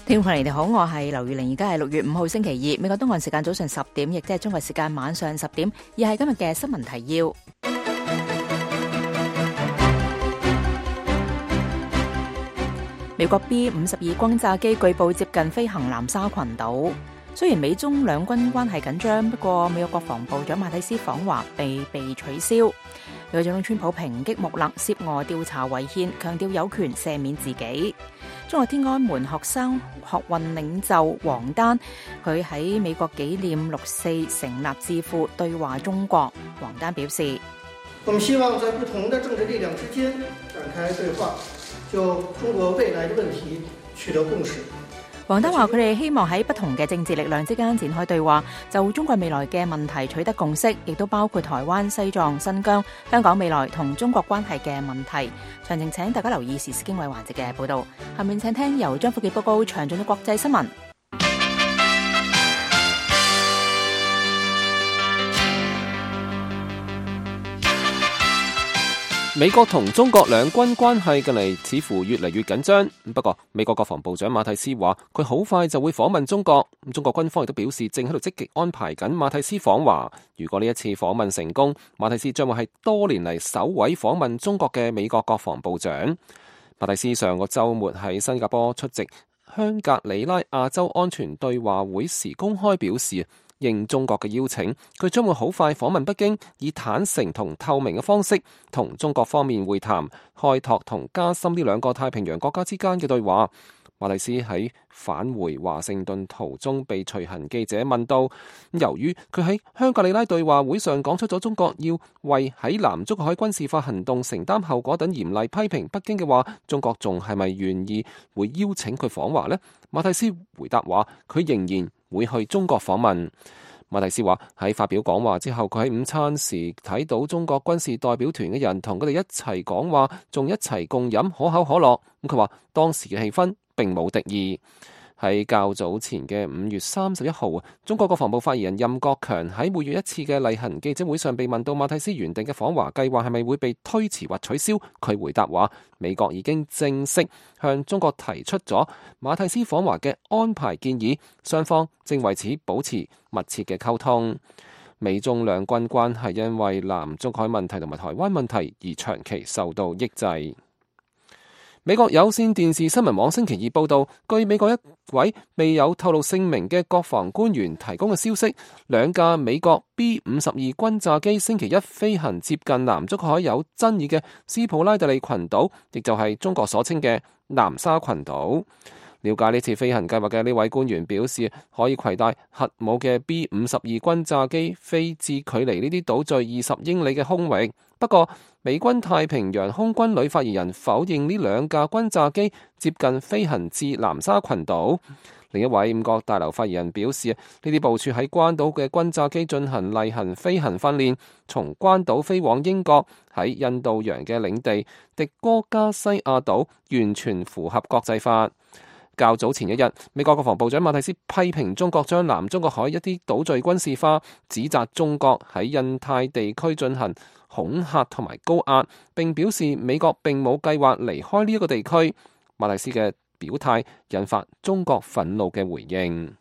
聽眾朋友你哋好，我係劉玉玲，而家係6月5號星期二，美國東岸時間早上10點，亦即係中國時間晚上10點，而係今日嘅新聞提要。美國 B-52 轟炸機據報接近飛行南沙群島。雖然美中兩軍關係緊張，不過美國國防部長馬蒂斯訪華被取消。美國總統川普抨擊穆勒涉俄調查違憲，強調有權赦免自己。中國天安門學生學運領袖王丹，佢喺美國紀念6·4成立智庫對話中國。王丹表示： 我們希望在不同的政治力量之間展開對話，就中國未來的問題取得共識。 王丹話：佢哋希望喺不同嘅政治力量之間展開對話，就中國未來嘅問題取得共識，亦都包括台灣、西藏、新疆、香港未來同中國關係嘅問題。詳情請大家留意時事經緯環節嘅報導。下面請聽由張福記報告詳盡嘅國際新聞。 美國同中國兩軍關係近嚟似乎越嚟越緊張。不過美國國防部長馬蒂斯話佢好快就會訪問中國。中國軍方亦都表示正喺度積極安排緊馬蒂斯訪華。如果呢一次訪問成功，馬蒂斯將會係多年嚟首位訪問中國嘅美國國防部長。馬蒂斯上個週末喺新加坡出席香格里拉亞洲安全對話會時公開表示，應中國嘅邀請，佢將會好快訪問北京，以坦誠同透明嘅方式同中國方面會談，開拓同加深呢兩個太平洋國家之間嘅對話。馬蒂斯喺返回華盛頓途中被隨行記者問到，由於佢喺香格里拉對話會上講出咗中國要為喺南中國海軍事化行動承擔後果等嚴厲批評北京嘅話，中國仲係咪願意會邀請佢訪華呢？馬蒂斯回答話，佢仍然會去中國訪問。馬蒂斯話喺發表講話之後，佢喺午餐時睇到中國軍事代表團嘅人同佢哋一齊講話，仲一齊共飲可口可樂。咁佢話當時嘅氣氛並冇敵意。喺較早前嘅5月31號，中國國防部發言人任國強喺每月一次嘅例行記者會上被問到馬蒂斯原定嘅訪華計劃係咪會被推遲或取消，佢回答話美國已經正式向中國提出咗馬蒂斯訪華嘅安排建議，雙方正為此保持密切嘅溝通。美中兩軍關係因為南中國海問題同埋台灣問題而長期受到抑制。美國有線電視新聞網星期二報道，據美國一位未有透露姓名嘅國防官員提供嘅消息，兩架美國 B-52 轟炸機星期一飛行接近南中國海有爭議嘅斯普拉特利群島，亦就係中國所稱嘅南沙群島。了解呢次飛行計劃嘅呢位官員表示，可以攜帶核武嘅 B-52 轟炸機飛至距離呢啲島嶼20英里嘅空域。不過，美軍太平洋空軍旅發言人否認呢兩架轟炸機接近飛行至南沙群島。另一位五角大樓發言人表示，呢啲部署喺關島嘅轟炸機進行例行飛行訓練，從關島飛往英國喺印度洋嘅領地迪戈加西亞島，完全符合國際法。較早前一日，美國國防部長馬蒂斯批評中國將南中國海一啲島嶼軍事化，指責中國喺印太地區進行恐嚇同埋高壓，並表示美國並冇計劃離開呢一個地區。馬蒂斯嘅表態引發中國憤怒嘅回應。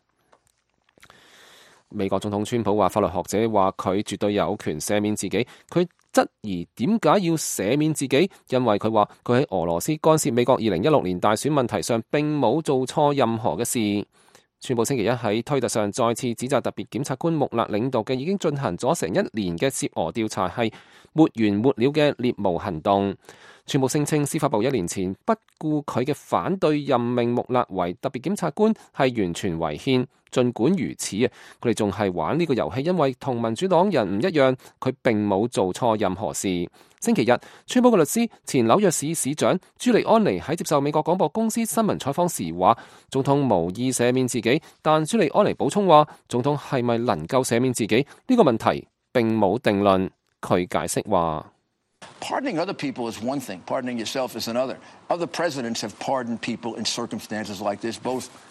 美國總統川普話，法律學者話佢絕對有權赦免自己。佢質疑點解要赦免自己，因為佢話佢喺俄羅斯干涉美國2016年大選問題上並冇做錯任何嘅事。川普星期一喺推特上再次指責特別檢察官穆勒領導嘅已經進行咗成1年嘅涉俄調查係沒完沒了嘅獵巫行動。川普聲稱司法部1年前不顧佢嘅反對任命穆勒為特別檢察官係完全違憲。儘管如此佢哋仲係玩呢個遊戲，因為同民主黨人唔一樣，佢並冇做錯任何事。星期日，川普嘅律師前紐約市市長朱利安尼喺接受美國廣播公司新聞採訪時話，總統無意赦免自己，但朱利安尼補充話，總統係咪能夠赦免自己呢個問題並冇定論。佢解釋話 ，Pardoning other people is one thing. Pardoning yourself is another. Other presidents have pardoned people in circumstances like this, both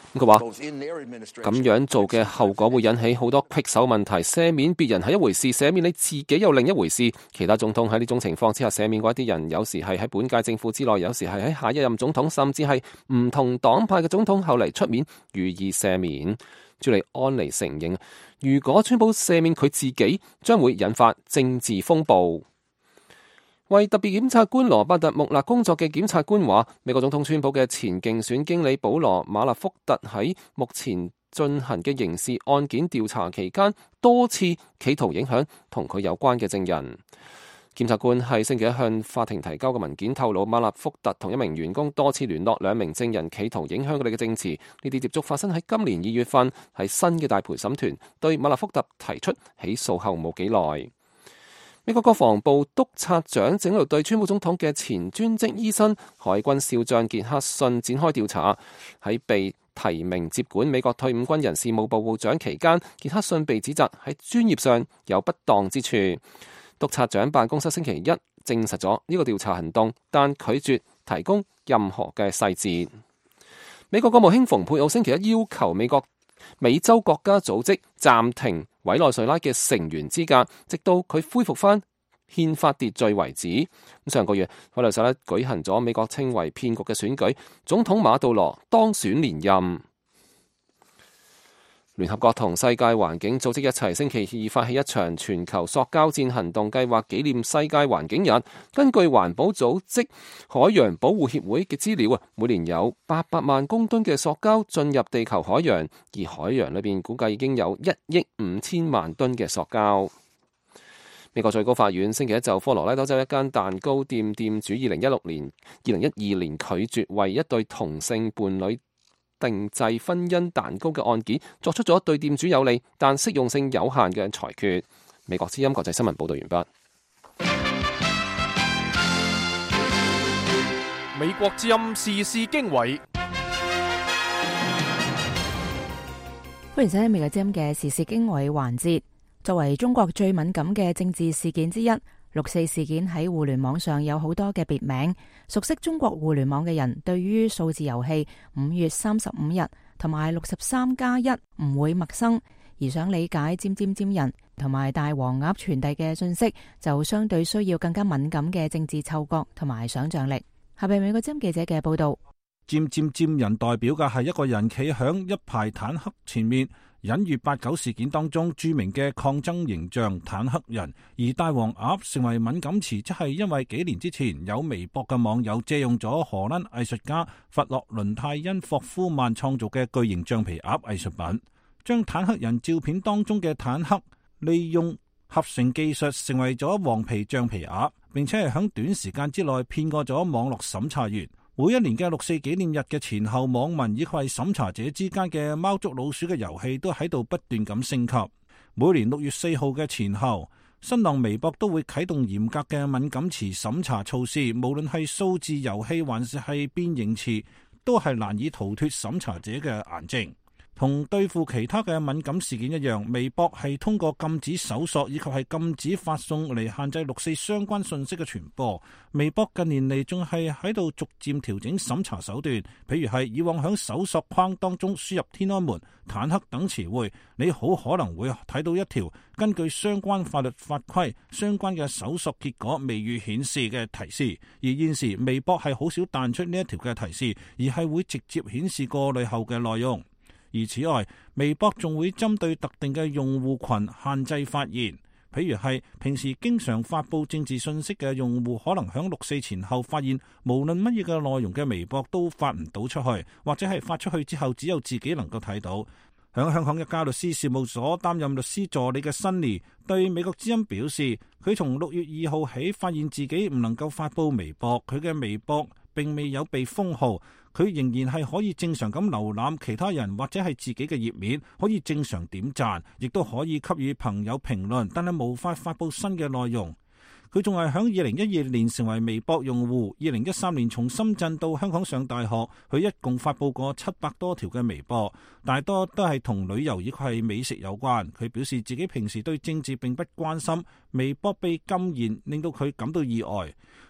佢話咁樣做嘅後果會引起好多棘手問題，赦免別人係一回事，赦免你自己又另一回事。其他總統喺呢種情況之下赦免過一啲人，有時係喺本屆政府之內，有時係喺下一任總統，甚至係唔同黨派嘅總統後嚟出面予以赦免。朱利安尼承認，如果川普赦免佢自己，將會引發政治風暴。為特別檢察官羅伯特·穆勒工作嘅檢察官話，美國總統川普嘅前競選經理保羅·馬勒福特喺目前進行嘅刑事案件調查期間，多次企圖影響同佢有關嘅證人。檢察官喺星期一向法庭提交嘅文件透露，馬勒福特同一名員工多次聯絡兩名證人，企圖影響佢哋嘅證詞。呢啲接觸發生喺今年2月份，喺新嘅大陪審團對馬勒福特提出起訴後冇幾耐。美國國防部督察長正喺度對川普總統嘅前專職醫生海軍少將傑克遜展開調查。喺被提名接管美國退伍軍人事務部部長期間，傑克遜被指責喺專業上有不當之處。督察長辦公室星期一證實咗呢個調查行動，但拒絕提供任何嘅細節。美國國務卿蓬佩奧星期一要求美洲國家組織暫停委內瑞拉嘅成員資格，直到佢恢復翻憲法秩序為止。上個月委內瑞拉舉行咗美國稱為騙局嘅選舉，總統馬杜羅當選連任。聯合國同世界環境組織一齊星期二發起一場全球塑膠戰行動計劃，紀念世界環境日。根據環保組織海洋保護協會嘅資料，每年有800萬公噸嘅塑膠進入地球海洋，而海洋裏邊估計已經有1億5千萬噸嘅塑膠。美國最高法院星期一就科羅拉多州一間蛋糕店店主2012年拒絕為一對同性伴侶定製婚姻蛋糕嘅案件作出咗對店主有利但適用性有限嘅裁決。美國之音國際新聞報道完畢。 美國之音時事經緯， 歡迎收聽美國之音嘅時事經緯環節。作為中國最敏感嘅政治事件之一，6.4事件喺互聯網上有好多嘅別名。熟悉中國互聯網嘅人，對於數字遊戲5月35日同埋63+1唔會陌生，而想理解尖人同埋大黃鴨傳遞嘅信息，就相對需要更加敏感嘅政治嗅覺同埋想象力。下邊美國之音記者嘅報道。 尖人代表嘅係一個人企響一排坦克前面，隱喻8.9事件當中著名嘅抗爭形象坦克人。而大黃鴨成為敏感詞，即係因為幾年之前有微博嘅網友借用咗荷蘭藝術家弗洛倫泰因霍夫曼創造嘅巨型橡皮鴨藝術品，將坦克人照片當中嘅坦克利用合成技術成為咗黃皮橡皮鴨，並且係響短時間之內騙過咗網絡審查員。每一年嘅6.4紀念日嘅前後，網民以及係審查者之間嘅貓捉老鼠嘅遊戲都喺度不斷咁升級。每年6月4號嘅前後，新浪微博都會啟動嚴格嘅敏感詞審查措施，無論係數字遊戲還是係變形詞，都係難以逃脫審查者嘅眼睛。同對付其他嘅敏感事件一樣，微博係通過禁止搜索以及係禁止發送嚟限制6.4相關信息嘅傳播。微博近年嚟仲係喺度逐漸調整審查手段，譬如係以往響搜索框當中輸入天安門、坦克等詞彙，你好可能會睇到一條根據相關法律法規相關嘅搜索結果未予顯示嘅提示。而現時微博係好少彈出呢一條嘅提示，而係會直接顯示過濾後嘅內容。而此外，微博仲會針對特定嘅用戶群限制發言，譬如係平時經常發佈政治信息嘅用戶，可能響6.4前後發現無論乜嘢嘅內容嘅微博都發唔到出去，或者係發出去之後只有自己能夠睇到。響香港一家律師事務所擔任律師助理嘅辛尼對美國之音表示，佢從6月2號起發現自己唔能夠發佈微博，佢嘅微博並未有被封號，佢仍然係可以正常咁瀏覽其他人或者係自己嘅頁面，可以正常點讚，亦都可以給予朋友評論，但係無法發佈新嘅內容。佢仲係響2012年成為微博用戶，2013年從深圳到香港上大學，佢一共發佈過700多條嘅微博，大多都係同旅遊以及係美食有關。佢表示自己平時對政治並不關心，微博被禁言令到佢感到意外。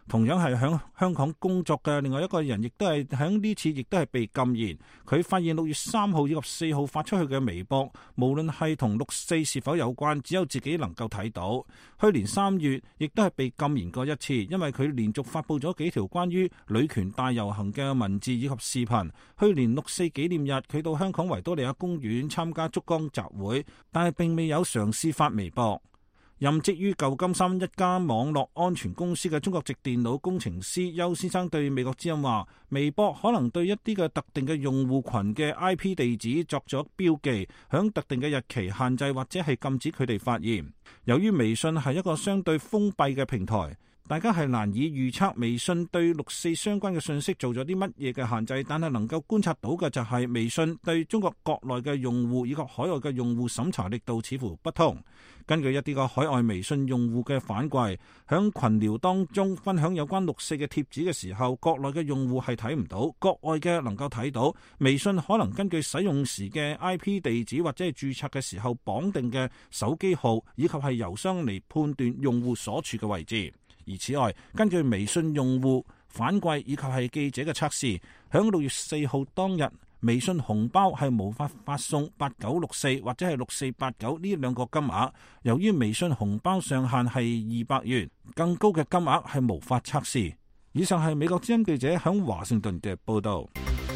同樣係響香港工作嘅另外一個人，亦都係響呢次亦都係被禁言。佢發現6月3號以及4號發出去嘅微博，無論係同6·4是否有關，只有自己能夠睇到。去年3月亦都係被禁言過一次，因為佢連續發布咗幾條關於女權大遊行嘅文字以及視頻。去年6·4紀念日，佢到香港維多利亞公園參加燭光集會，但係並未有嘗試發微博。任職於舊金山一家網絡安全公司嘅中國籍電腦工程師邱先生對美國之音話，微博可能對一啲嘅特定嘅用戶群嘅 IP 地址作咗標記，響特定嘅日期限制或者係禁止佢哋發言。由於微信係一個相對封閉嘅平台，大家係難以預測微信對6·4相關嘅信息做咗啲乜嘢嘅限制，但係能夠觀察到嘅就係微信對中國國內嘅用戶以及海外嘅用戶審查力度似乎不同。根據一啲個海外微信用戶嘅反饋，響群聊當中分享有關6·4嘅貼紙嘅時候，國內嘅用戶係睇唔到，國外嘅能夠睇到。微信可能根據使用時嘅 IP 地址或者係註冊嘅時候綁定嘅手機號以及係郵箱嚟判斷用戶所處嘅位置。而此外，根據微信用戶反饋以及係記者嘅測試，響6月4號當日，微信紅包係無法發送8964或者係6489呢兩個金額。由於微信紅包上限係200元，更高嘅金額係無法測試。以上係美國之音記者響華盛頓嘅報道。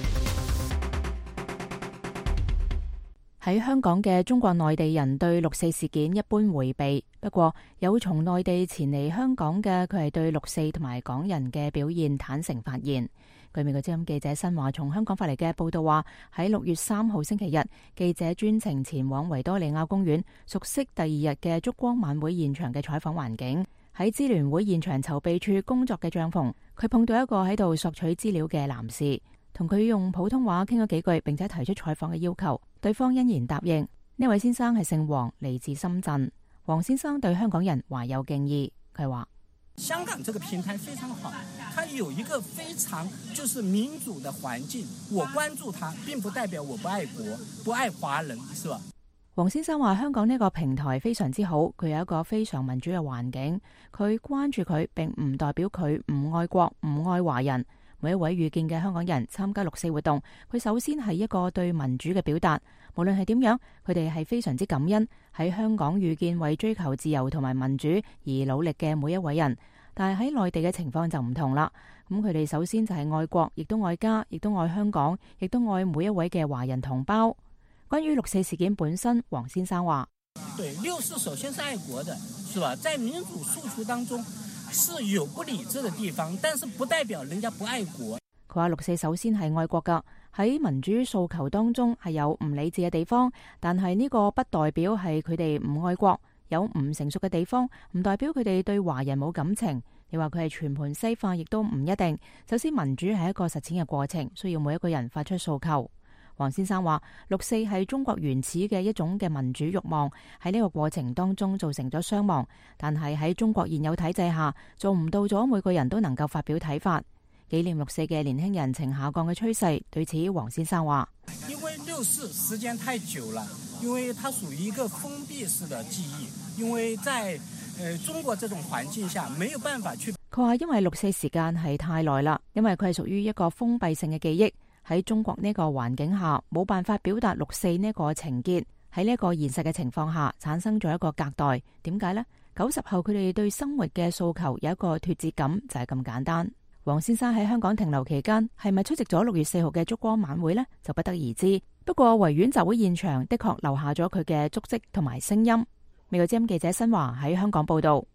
喺香港嘅中國內地人對6·4事件一般迴避，不過有從內地前嚟香港嘅，佢係對6·4同埋港人嘅表現坦誠發言。據美國之音記者新華從香港發嚟嘅報道話，喺6月3號星期日，記者專程前往維多利亞公園，熟悉第二日嘅燭光晚會現場嘅採訪環境。喺支聯會現場籌備處工作嘅帳篷，佢碰到一個喺度索取資料嘅男士，同佢用普通話傾咗幾句，並且提出採訪嘅要求，對方欣然答應。呢位先生係姓黃，嚟自深圳。黃先生對香港人懷有敬意，佢話： 香港這個平台非常好，它有一個非常就是民主的環境，我關注它並不代表我不愛國，不愛華人，是吧？ 黃先生話香港呢個平台非常之好，佢有一個非常民主嘅環境，佢關注佢並唔代表佢唔愛國唔愛華人。每一位遇見嘅香港人參加6·4活動，佢首先係一個對民主嘅表達，無論係點樣，佢哋係非常之感恩喺香港遇見為追求自由同埋民主而努力嘅每一位人。但係喺內地嘅情況就唔同啦，咁佢哋首先就係愛國，亦都愛家，亦都愛香港，亦都愛每一位嘅華人同胞。關於6·4事件本身，黃先生話： 對，6·4首先是愛國的，是吧？在民主訴求當中是有不理智的地方，但是不代表人家不愛國。 佢話6·4首先係愛國噶，喺民主訴求當中係有唔理智嘅地方，但係呢個不代表係佢哋唔愛國。有唔成熟嘅地方，唔代表佢哋對華人冇感情。你話佢係全盤西化，亦都唔一定。首先，民主係一個實踐嘅過程，需要每一個人發出訴求。黃先生話6·4係中國原始嘅一種嘅民主慾望，喺呢個過程當中造成咗傷亡，但係喺中國現有體制下做唔到咗每個人都能夠發表睇法。紀念6·4嘅年輕人呈下降嘅趨勢，對此黃先生話： 因為6·4時間太久了，因為它屬於一個封閉式的記憶，因為在中國這種環境下沒有辦法去。 佢話因為6·4時間係太耐啦，因為佢係屬於一個封閉性嘅記憶。喺中國呢個環境下，冇辦法表達6·4呢個情結，喺呢個現實嘅情況下，產生咗一個隔代。點解呢？90後佢哋對生活嘅訴求有一個脫節感，就係咁簡單。黃先生喺香港停留期間，係咪出席咗6月4號嘅燭光晚會呢？就不得而知。不過維園集會現場的確留下咗佢嘅足跡同埋聲音。美國之音記者新華喺香港報道。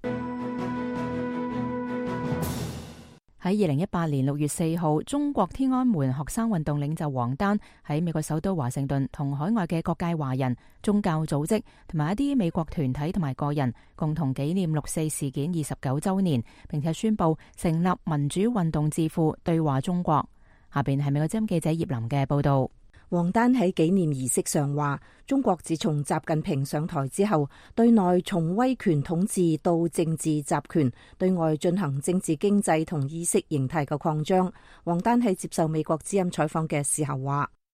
喺2018年6月4號，中國天安門學生運動領袖王丹喺美國首都華盛頓同海外嘅各界華人、宗教組織同埋一啲美國團體同埋個人共同紀念6·4事件29週年，並且宣布成立民主運動智庫對話中國。下邊係美國之音記者葉林嘅報道。 王丹喺紀念儀式上話，中國自從習近平上台之後，對內從威權統治到政治集權，對外進行政治經濟同意識形態嘅擴張。王丹喺接受美國之音採訪嘅時候話，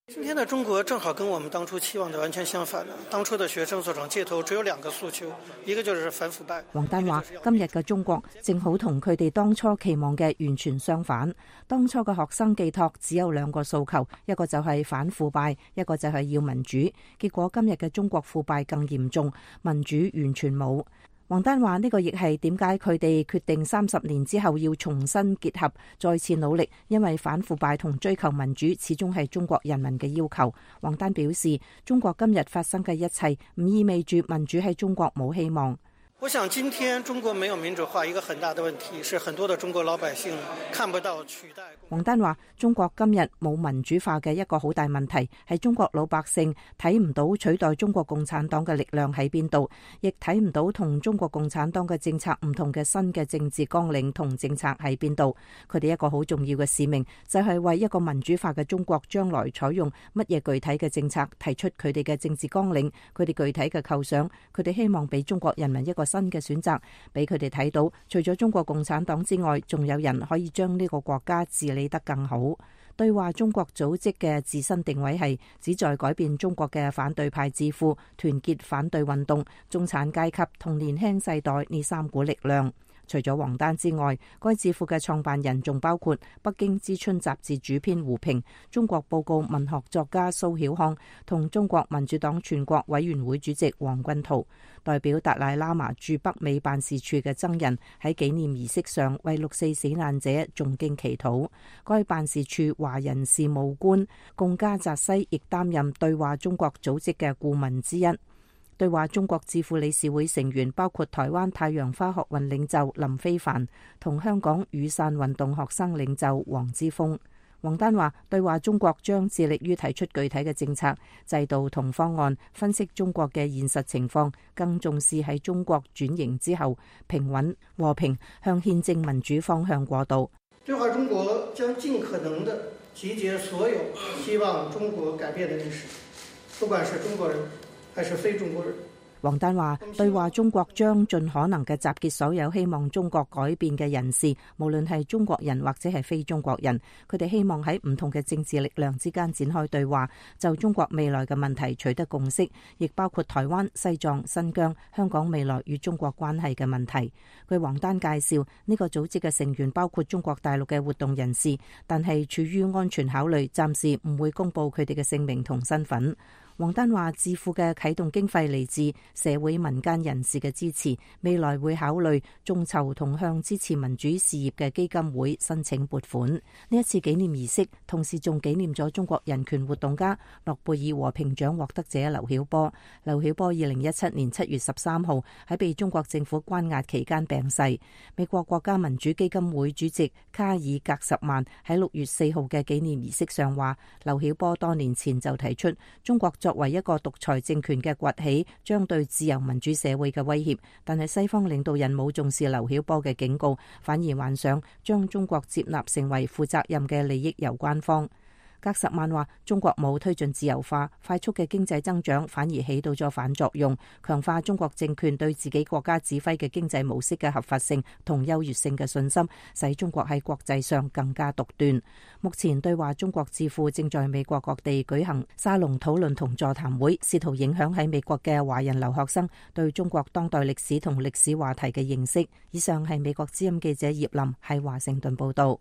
今天的中國正好跟我們當初期望的完全相反。當初的學生所長街頭只有兩個訴求，一個就是反腐敗。 王丹話：今日嘅中國正好同佢哋當初期望嘅完全相反。當初嘅學生寄託只有兩個訴求，一個就係反腐敗，一個就係要民主。結果今日嘅中國腐敗更嚴重，民主完全冇。王丹話：呢個亦係點解佢哋決定30年之後要重新結合，再次努力，因為反腐敗同追求民主始終係中國人民嘅要求。王丹表示，中國今日發生嘅一切唔意味住民主喺中國冇希望。 我想今天中國沒有民主化，一個很大的問題是很多的中國老百姓看不到取代。 王丹話：中國今日冇民主化嘅一個好大問題係中國老百姓睇唔到取代中國共產黨嘅力量喺邊度，亦睇唔到同中國共產黨嘅政策唔同嘅新嘅政治綱領同政策喺邊度。佢哋一個好重要嘅使命就係為一個民主化嘅中國將來採用乜嘢具體嘅政策，提出佢哋嘅政治綱領，佢哋具體嘅構想，佢哋希望俾中國人民一個新嘅選擇，俾佢哋睇到，除咗中國共產黨之外，仲有人可以將呢個國家治理得更好。對話中國組織嘅自身定位係旨在改變中國嘅反對派智庫，團結反對運動、中產階級同年輕世代呢三股力量。除咗王丹之外，該智庫嘅創辦人仲包括北京之春雜誌主編胡平、中國報告文學作家蘇曉康同中國民主黨全國委員會主席王軍濤。代表達賴喇嘛駐北美辦事處嘅僧人喺紀念儀式上為6·4死難者誦經祈禱。該辦事處華人事務官貢加澤西亦擔任對話中國組織嘅顧問之一。對話中國智庫理事會成員包括台灣太陽花學運領袖林飛帆同香港雨傘運動學生領袖黃之鋒。王丹話：對話中國將致力於提出具體嘅政策、制度同方案，分析中國嘅現實情況，更重視喺中國轉型之後平穩和平向憲政民主方向過渡。 對話中國將盡可能地集結所有希望中國改變的人士，不管是中國人還是非中國人。 王丹話：對話中國將盡可能嘅集結所有希望中國改變嘅人士，無論係中國人或者係非中國人，佢哋希望喺唔同嘅政治力量之間展開對話，就中國未來嘅問題取得共識，亦包括台灣、西藏、新疆、香港未來與中國關係嘅問題。據王丹介紹，呢個組織嘅成員包括中國大陸嘅活動人士，但係出於安全考慮，暫時唔會公布佢哋嘅姓名同身份。王丹話：智庫嘅啟動經費嚟自社會民間人士嘅支持，未來會考慮眾籌同向支持民主事業嘅基金會申請撥款。呢一次紀念儀式同時仲紀念咗中國人權活動家、諾貝爾和平獎獲得者劉曉波。劉曉波2017年7月13號喺被中國政府關押期間病逝。美國國家民主基金會主席卡爾格什曼喺6月4號嘅紀念儀式上話：劉曉波多年前就提出中國作為一個獨裁政權嘅崛起，將對自由民主社會嘅威脅，但係西方領導人冇重視劉曉波嘅警告，反而幻想將中國接納成為負責任嘅利益攸關方。格什曼話：中國冇推進自由化，快速嘅經濟增長反而起到咗反作用，強化中國政權對自己國家指揮嘅經濟模式嘅合法性同優越性嘅信心，使中國喺國際上更加獨斷。目前對話中國智庫正在美國各地舉行沙龍討論同座談會，試圖影響喺美國嘅華人留學生對中國當代歷史同歷史話題嘅認識。以上係美國之音記者葉林喺華盛頓報道。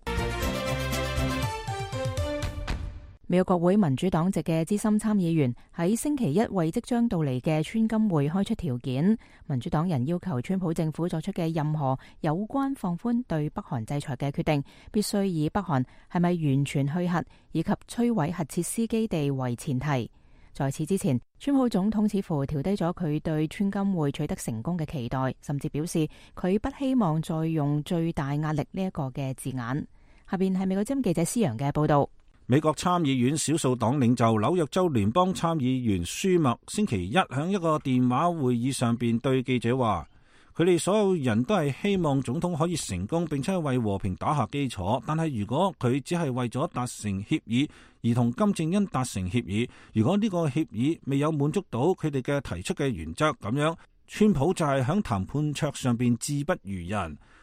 美國國會民主黨籍嘅資深參議員喺星期一為即將到嚟嘅川金會開出條件，民主黨人要求川普政府作出嘅任何有關放寬對北韓制裁嘅決定，必須以北韓係咪完全去核以及摧毀核設施基地為前提。在此之前，川普總統似乎調低咗佢對川金會取得成功嘅期待，甚至表示佢不希望再用最大壓力呢一個嘅字眼。下邊係美國之音記者施洋嘅報道。 美國參議院少數黨領袖紐約州聯邦參議員舒默星期一喺一個電話會議上邊對記者話，佢哋所有人都係希望總統可以成功，並且為和平打下基礎。但係如果佢只係為咗達成協議而同金正恩達成協議，如果呢個協議未有滿足到佢哋嘅提出嘅原則，咁樣川普就係喺談判桌上邊志不如人。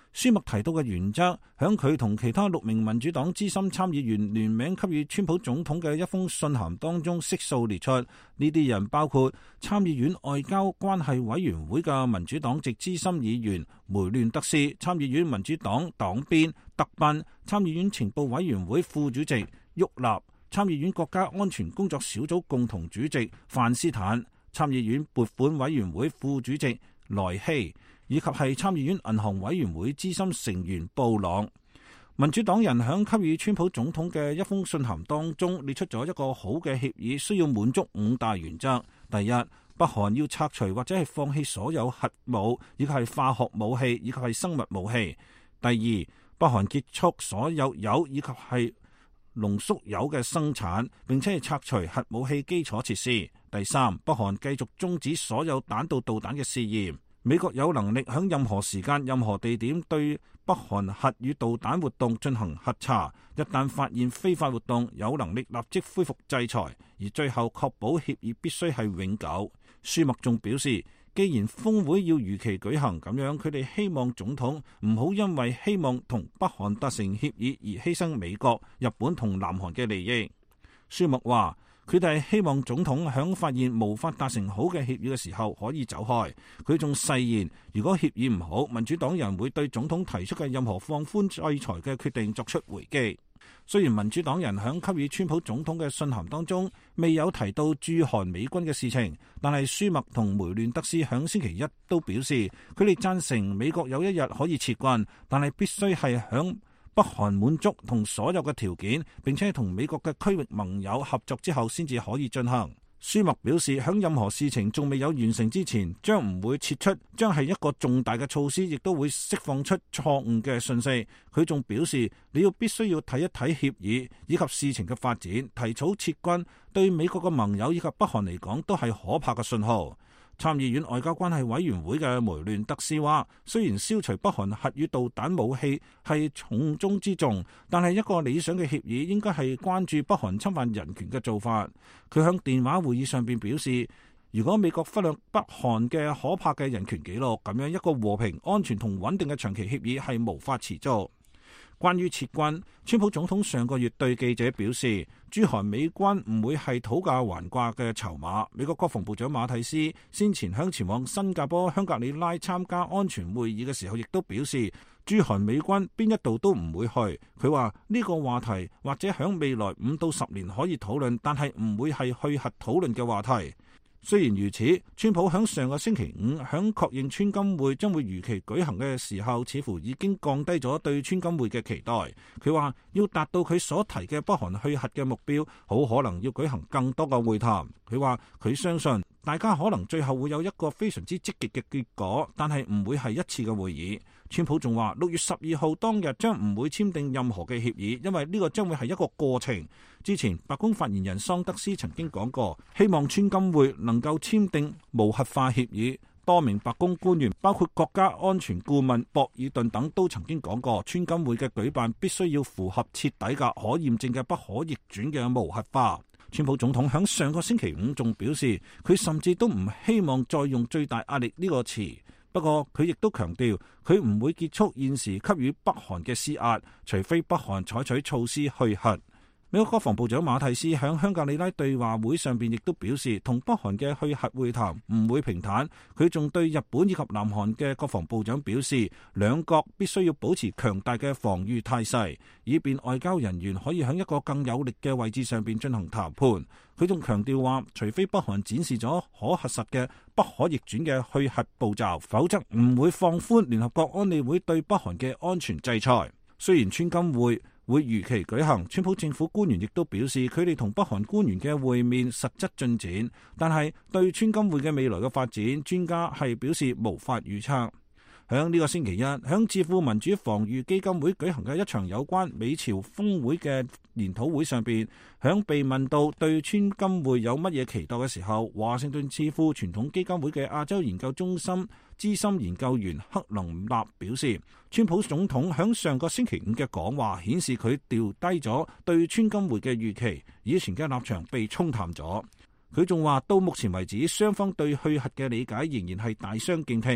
舒默提到嘅原則，響佢同其他6名民主黨資深參議員聯名給予川普總統嘅一封信函當中悉數列出。呢啲人包括參議院外交關係委員會嘅民主黨籍資深議員梅亂德斯、參議院民主黨黨鞭特賓、參議院情報委員會副主席沃納、參議院國家安全工作小組共同主席范斯坦、參議院撥款委員會副主席萊希，以及係參議院銀行委員會資深成員布朗。民主黨人響給予川普總統嘅一封信函當中列出咗一個好嘅協議，需要滿足5大原則。第一，北韓要拆除或者係放棄所有核武，以及係化學武器，以及係生物武器。第二，北韓結束所有鈾以及係濃縮鈾嘅生產，並且係拆除核武器基礎設施。第三，北韓繼續終止所有彈道導彈嘅試驗。美國有能力喺任何時間、任何地點對北韓核與導彈活動進行核查，一旦發現非法活動，有能力立即恢復制裁，而最後確保協議必須係永久。舒默仲表示，既然峰會要如期舉行，咁樣佢哋希望總統唔好因為希望同北韓達成協議而犧牲美國、日本同南韓嘅利益。舒默話，佢哋希望總統響發現無法達成好嘅協議嘅時候可以走開。佢仲誓言，如果協議唔好，民主黨人會對總統提出嘅任何放寬制裁嘅決定作出回擊。雖然民主黨人響給予川普總統嘅信函當中未有提到駐韓美軍嘅事情，但係舒默同梅亂德斯響星期一都表示，佢哋贊成美國有一日可以撤軍，但係必須係響北韓滿足同所有嘅條件，並且同美國嘅區域盟友合作之後先至可以進行。舒默表示，響任何事情仲未有完成之前，將唔會撤出，將係一個重大嘅措施，亦都會釋放出錯誤嘅訊息。佢仲表示，你必須要睇一睇協議以及事情嘅發展，提早撤軍對美國嘅盟友以及北韓嚟講都係可怕嘅信號。參議院外交關係委員會嘅梅亂德斯話，雖然消除北韓核與導彈武器係重中之重，但係一個理想嘅協議應該係關注北韓侵犯人權嘅做法。佢響電話會議上邊表示，如果美國忽略北韓嘅可怕嘅人權紀錄，咁樣一個和平、安全同穩定嘅長期協議係無法持續。關於撤軍，川普總統上個月對記者表示，駐韓美軍唔會係討價還價嘅籌碼。美國國防部長馬蒂斯先前向前往新加坡香格里拉參加安全會議嘅時候，亦都表示駐韓美軍邊一度都唔會去。佢話呢個話題或者響未來5到10年可以討論，但係唔會係去核討論嘅話題。雖然如此，川普響上個星期5響確認川金會將會如期舉行嘅時候，似乎已經降低咗對川金會嘅期待。佢話要達到佢所提嘅北韓去核嘅目標，好可能要舉行更多嘅會談。佢話佢相信大家可能最後會有一個非常之積極嘅結果，但係唔會係一次嘅會議。川普仲話6月12號當日將唔會簽訂任何嘅協議，因為呢個將會係一個過程。之前白宮發言人桑德斯曾經講過，希望川金會能夠簽訂無核化協議。多名白宮官員，包括國家安全顧問博爾頓等，都曾經講過，川金會嘅舉辦必須要符合徹底嘅可驗證嘅不可逆轉嘅無核化。川普總統響上個星期5仲表示，佢甚至都唔希望再用最大壓力呢個詞。不過佢亦都強調，佢唔會結束現時給予北韓嘅施壓，除非北韓採取措施去核。美國國防部長馬蒂斯喺香格里拉對話會上邊亦都表示，同北韓嘅去核會談唔會平坦。佢仲對日本以及南韓嘅國防部長表示，兩國必須要保持強大嘅防禦態勢，以便外交人員可以喺一個更有力嘅位置上邊進行談判。佢仲強調話，除非北韓展示咗可核實嘅不可逆轉嘅去核步驟，否則唔會放寬聯合國安理會對北韓嘅安全制裁。雖然川金會會如期舉行，川普政府官員亦都表示，佢哋同北韓官員嘅會面實質進展，但係對川金會嘅未來嘅發展，專家係表示無法預測。響呢個星期一，響智庫民主防禦基金會舉行嘅一場有關美朝峰會嘅研討會上邊，響被問到對川金會有乜嘢期待嘅時候，華盛頓智庫傳統基金會嘅亞洲研究中心資深研究員克林納表示，川普總統響上個星期5嘅講話顯示佢調低咗對川金會嘅預期，以前嘅立場被沖淡咗。佢仲話到目前為止，雙方對去核嘅理解仍然係大相徑庭。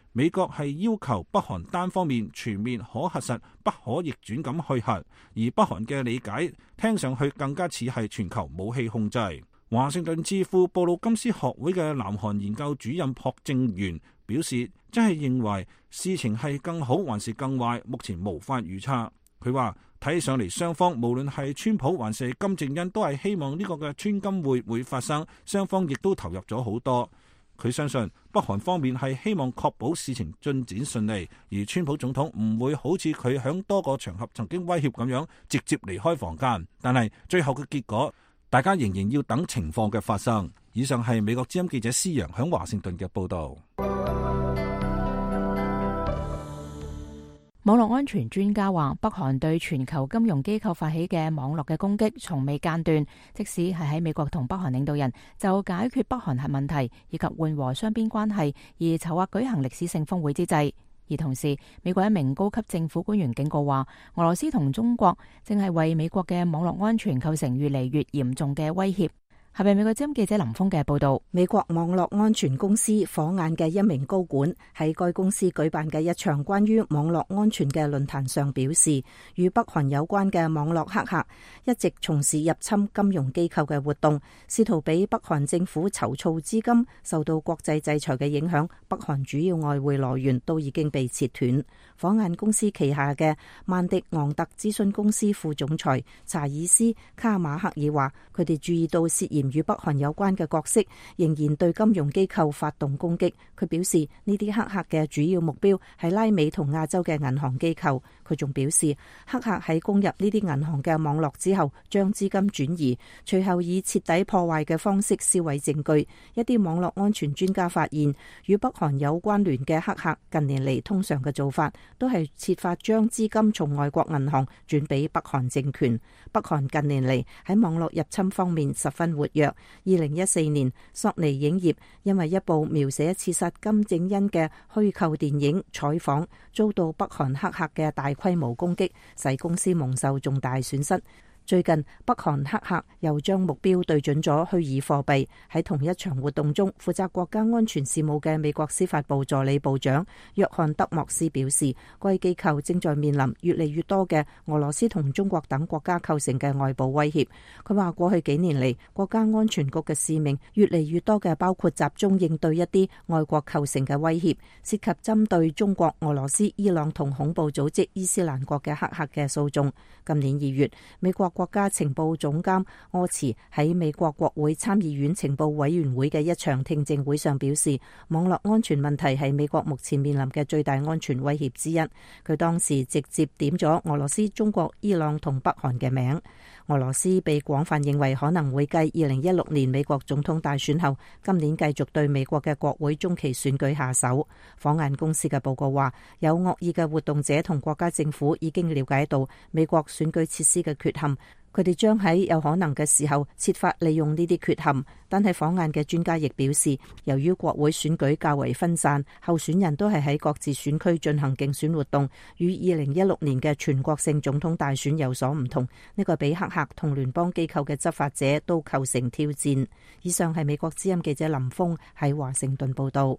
美國係要求北韓單方面全面可核實、不可逆轉咁去核，而北韓嘅理解聽上去更加似係全球武器控制。華盛頓智庫布魯金斯學會嘅南韓研究主任朴正元表示，真係認為事情係更好還是更壞，目前無法預測。佢話睇上嚟雙方無論係川普還是金正恩都係希望呢個嘅川金會發生，雙方亦都投入咗好多。佢相信北韓方面係希望確保事情進展順利，而川普總統唔會好似佢響多個場合曾經威脅咁樣直接離開房間。但係最後嘅結果，大家仍然要等情況嘅發生。以上係美國之音記者施陽響華盛頓嘅報導。 網絡安全專家話，北韓對全球金融機構發起嘅網絡嘅攻擊從未間斷，即使係喺美國同北韓領導人就解決北韓核問題以及緩和雙邊關係而籌劃舉行歷史性峰會之際。而同時，美國一名高級政府官員警告話，俄羅斯同中國正係為美國嘅網絡安全構成越嚟越嚴重嘅威脅。下邊美國之音記者林峰嘅報道。 美國網絡安全公司火眼嘅一名高管喺該公司舉辦嘅一場關於網絡安全嘅論壇上表示，與北韓有關嘅網絡黑客一直從事入侵金融機構嘅活動，試圖俾北韓政府籌措資金。受到國際制裁嘅影響，北韓主要外匯來源都已經被切斷。火眼公司旗下嘅曼迪昂特諮詢公司副總裁查爾斯卡馬克爾話，佢哋注意到涉嫌與北韓有關嘅角色仍然對金融機構發動攻擊。佢表示呢啲黑客嘅主要目標係拉美同亞洲嘅銀行機構。佢仲表示，黑客喺攻入呢啲銀行嘅網絡之後，將資金轉移，隨後以徹底破壞嘅方式銷毀證據。一啲網絡安全專家發現，與北韓有關聯嘅黑客近年嚟通常嘅做法都係設法將資金從外國銀行轉俾北韓政權。北韓近年嚟喺網絡入侵方面十分活躍。2014年，索尼影業因為一部描寫刺殺金正恩嘅虛構電影採訪，遭到北韓黑客嘅大規模攻擊，使公司蒙受重大損失。最近，北韓黑客又將目標對準咗虛擬貨幣。喺同一場活動中，負責國家安全事務嘅美國司法部助理部長約翰德莫斯表示，該機構正在面臨越嚟越多嘅俄羅斯同中國等國家構成嘅外部威脅。佢話過去幾年嚟，國家安全局嘅使命越嚟越多嘅包括集中應對一啲外國構成嘅威脅，涉及針對中國、俄羅斯、伊朗同恐怖組織伊斯蘭國嘅黑客嘅訴訟。今年2月，美國國家情報總監柯茨喺美國國會參議院情報委員會嘅一場聽證會上表示，網絡安全問題係美國目前面臨嘅最大安全威脅之一。佢當時直接點咗俄羅斯、中國、伊朗同北韓嘅名。俄羅斯被廣泛認為可能會繼2016年美國總統大選後，今年繼續對美國嘅國會中期選舉下手。火眼公司嘅報告話，有惡意嘅活動者同國家政府已經了解到美國選舉設施嘅缺陷，佢哋將喺有可能嘅時候設法利用呢啲缺陷。但係火眼嘅專家亦表示，由於國會選舉較為分散，候選人都係喺各自選區進行競選活動，與2016年嘅全國性總統大選有所唔同。呢個比黑客同聯邦機構嘅執法者都構成挑戰。以上係美國之音記者林峰喺華盛頓報道。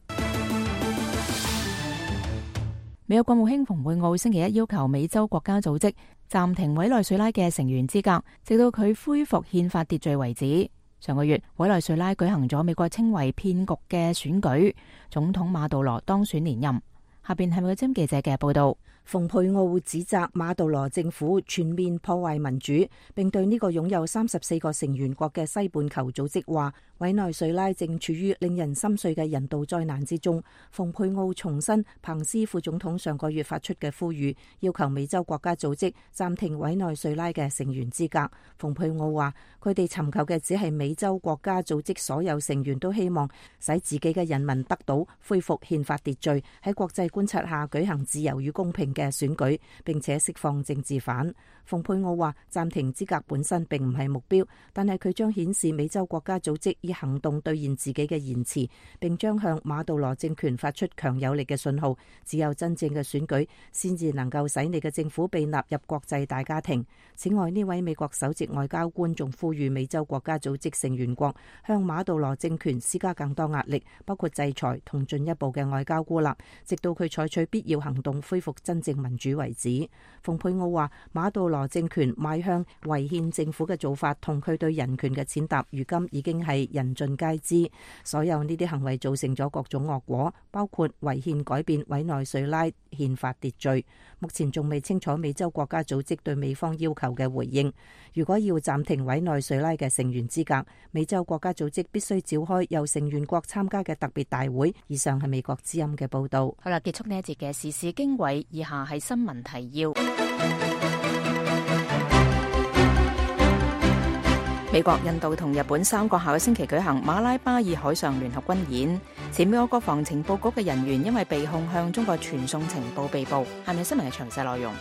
美國國務卿蓬佩奧星期一要求美洲國家組織暫停委內瑞拉嘅成員資格，直到佢恢復憲法秩序為止。上個月，委內瑞拉舉行咗美國稱為騙局嘅選舉，總統馬杜羅當選連任。下邊係美國之音記者嘅報道。 蓬佩奧指責馬杜羅政府全面破壞民主，並對呢個擁有34個成員國嘅西半球組織話，委內瑞拉正處於令人心碎嘅人道災難之中。蓬佩奧重申彭斯副總統上個月發出嘅呼籲，要求美洲國家組織暫停委內瑞拉嘅成員資格。蓬佩奧話，佢哋尋求嘅只係美洲國家組織所有成員都希望使自己嘅人民得到恢復憲法秩序，喺國際觀察下舉行自由與公平嘅選舉，並且釋放政治犯。 蓬佩奧話暫停資格本身並唔係目標，但係佢將顯示美洲國家組織以行動兌現自己嘅言辭，並將向馬杜羅政權發出強有力嘅信號。只有真正嘅選舉先至能夠使你嘅政府被納入國際大家庭。此外，呢位美國首席外交官仲呼籲美洲國家組織成員國向馬杜羅政權施加更多壓力，包括制裁同進一步嘅外交孤立，直到佢採取必要行動恢復真正民主為止。蓬佩奧話馬杜羅政權邁向違憲政府嘅做法同佢對人權嘅踐踏，如今已經係人盡皆知。所有呢啲行為造成咗各種惡果，包括違憲改變委內瑞拉憲法秩序。目前仲未清楚美洲國家組織對美方要求嘅回應。如果要暫停委內瑞拉嘅成員資格，美洲國家組織必須召開由成員國參加嘅特別大會。以上係美國之音嘅報道。 好啦，結束呢一節嘅時事經緯，以下係新聞提要。美國、印度同日本三國下個星期舉行馬拉巴爾海上聯合軍演，前美國國防情報局嘅人員因為被控向中國傳送情報被捕。下面新聞嘅詳細內容。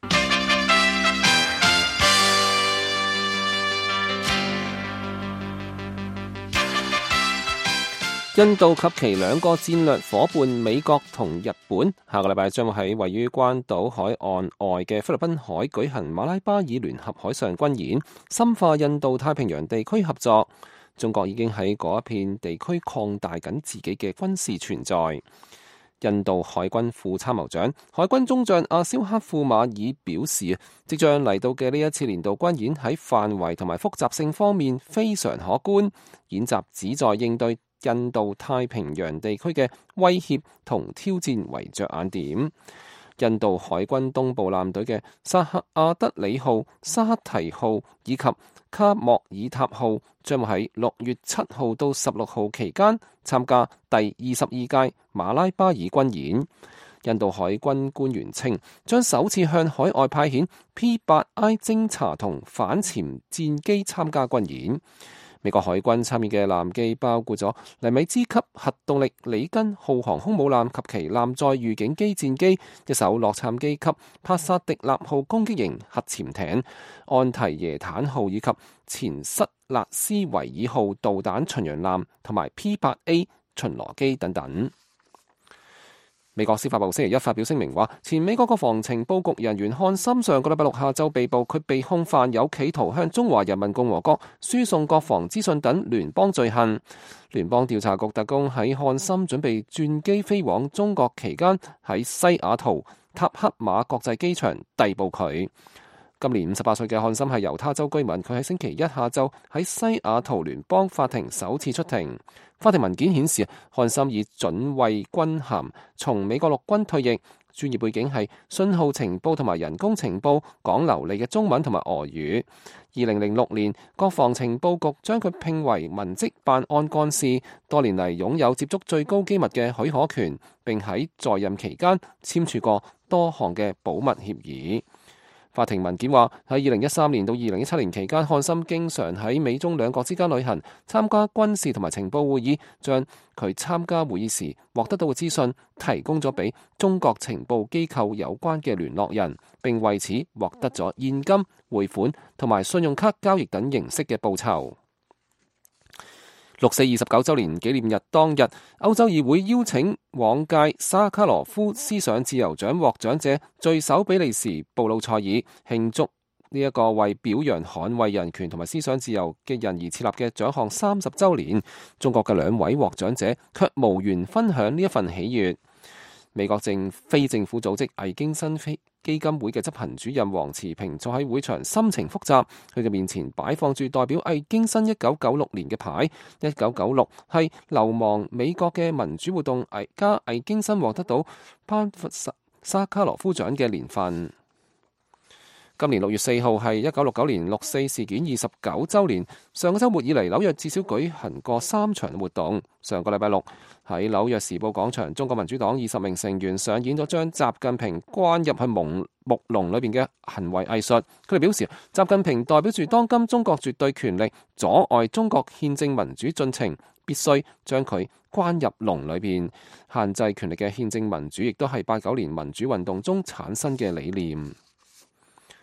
印度及其兩個戰略夥伴美國同日本下個禮拜將會喺位於關島海岸外嘅菲律賓海舉行馬拉巴爾聯合海上軍演，深化印度太平洋地區合作。中國已經喺嗰一片地區擴大緊自己嘅軍事存在。印度海軍副參謀長海軍中將阿肖克庫馬爾表示，即將嚟到嘅呢一次年度軍演喺範圍同埋複雜性方面非常可觀，演習旨在應對印度太平洋地區嘅威脅同挑戰為着眼點。印度海軍東部艦隊嘅薩克阿德里號、沙克提號以及卡莫爾塔號將會喺6月7號到16號期間參加第22屆馬拉巴爾軍演。印度海軍官員稱，將首次向海外派遣 P-8I 偵察同反潛戰機參加軍演。美國海軍參與嘅艦機包括咗尼米茲級核動力里根號航空母艦及其艦載預警機戰機，一艘洛杉磯級帕薩迪納號攻擊型核潛艇，安提耶坦號以及前塞勒斯維爾號導彈巡洋艦同埋 P-8A 巡邏機等等。美國司法部星期一發表聲明話，前美國國防情報局人員漢森上個禮拜六下晝被捕，佢被控犯有企圖向中華人民共和國輸送國防資訊等聯邦罪行。聯邦調查局特工喺漢森準備轉機飛往中國期間，喺西雅圖塔克馬國際機場逮捕佢。今年58歲嘅漢森係猶他州居民，佢喺星期一下晝喺西雅圖聯邦法庭首次出庭。法庭文件顯示，漢森以准尉軍銜從美國陸軍退役，專業背景係信號情報同埋人工情報，講流利嘅中文同埋俄語。2006年，國防情報局將佢聘為文職辦案幹事，多年嚟擁有接觸最高機密嘅許可權，並喺在任期間簽署過多項嘅保密協議。法庭文件話，喺2013年到2017年期間，漢森經常喺美中兩國之間旅行，參加軍事同埋情報會議，將佢參加會議時獲得到嘅資訊提供咗俾中國情報機構有關嘅聯絡人，並為此獲得咗現金、匯款同埋信用卡交易等形式嘅報酬。六四29週年紀念日當日，歐洲議會邀請往屆沙卡羅夫思想自由獎獲獎者聚首比利時布魯塞爾，慶祝呢一個為表揚捍衛人權同埋思想自由嘅人而設立嘅獎項30週年。中國嘅2位獲獎者卻無緣分享呢一份喜悅。美國非政府組織魏京新基金會嘅執行主任黃慈平坐喺會場，心情複雜。佢嘅面前擺放住代表魏京新1996年嘅牌。1996係流亡美國嘅民主活動家魏京新獲得到頒發沙卡羅夫獎嘅年份。今年6月4號係1969年六四事件29週年。上個週末以嚟，紐約至少舉行過3場活動。上個禮拜六喺紐約時報廣場，中國民主黨20名成員上演咗將習近平關入去木籠裏邊嘅行為藝術。佢哋表示，習近平代表住當今中國絕對權力，阻礙中國憲政民主進程，必須將佢關入籠裏邊。限制權力嘅憲政民主，亦都係89年民主運動中產生嘅理念。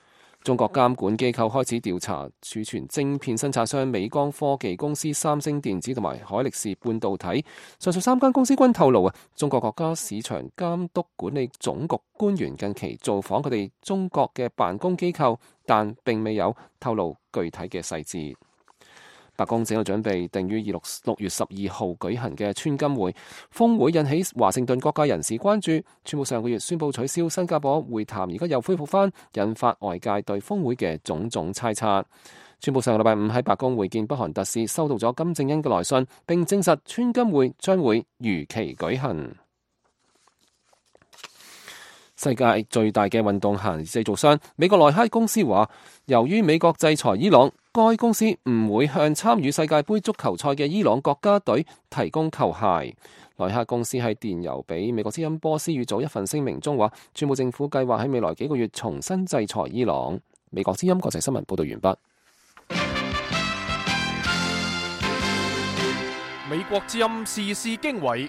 中國監管機構開始調查儲存晶片生產商美光科技公司、三星電子同埋海力士半導體。上述3間公司均透露中國國家市場監督管理總局官員近期造訪佢哋中國嘅辦公機構，但並未有透露具體嘅細節。白宮正喺度準備定於6月12號舉行嘅川金會峰會，引起華盛頓各界人士關注。川普上個月宣布取消新加坡會談，而家又恢復返，引發外界對峰會嘅種種猜測。川普上個禮拜五喺白宮會見北韓特使，收到咗金正恩嘅來信，並證實川金會將會如期舉行。世界最大嘅運動鞋製造商美國耐克公司話，由於美國制裁伊朗，該公司唔會向參與世界盃足球賽嘅伊朗國家隊提供球鞋。耐克公司喺電郵俾美國之音波斯語組一份聲明中話，川普政府計劃喺未來幾個月重新制裁伊朗。美國之音國際新聞報道完畢。 美國之音時事經緯。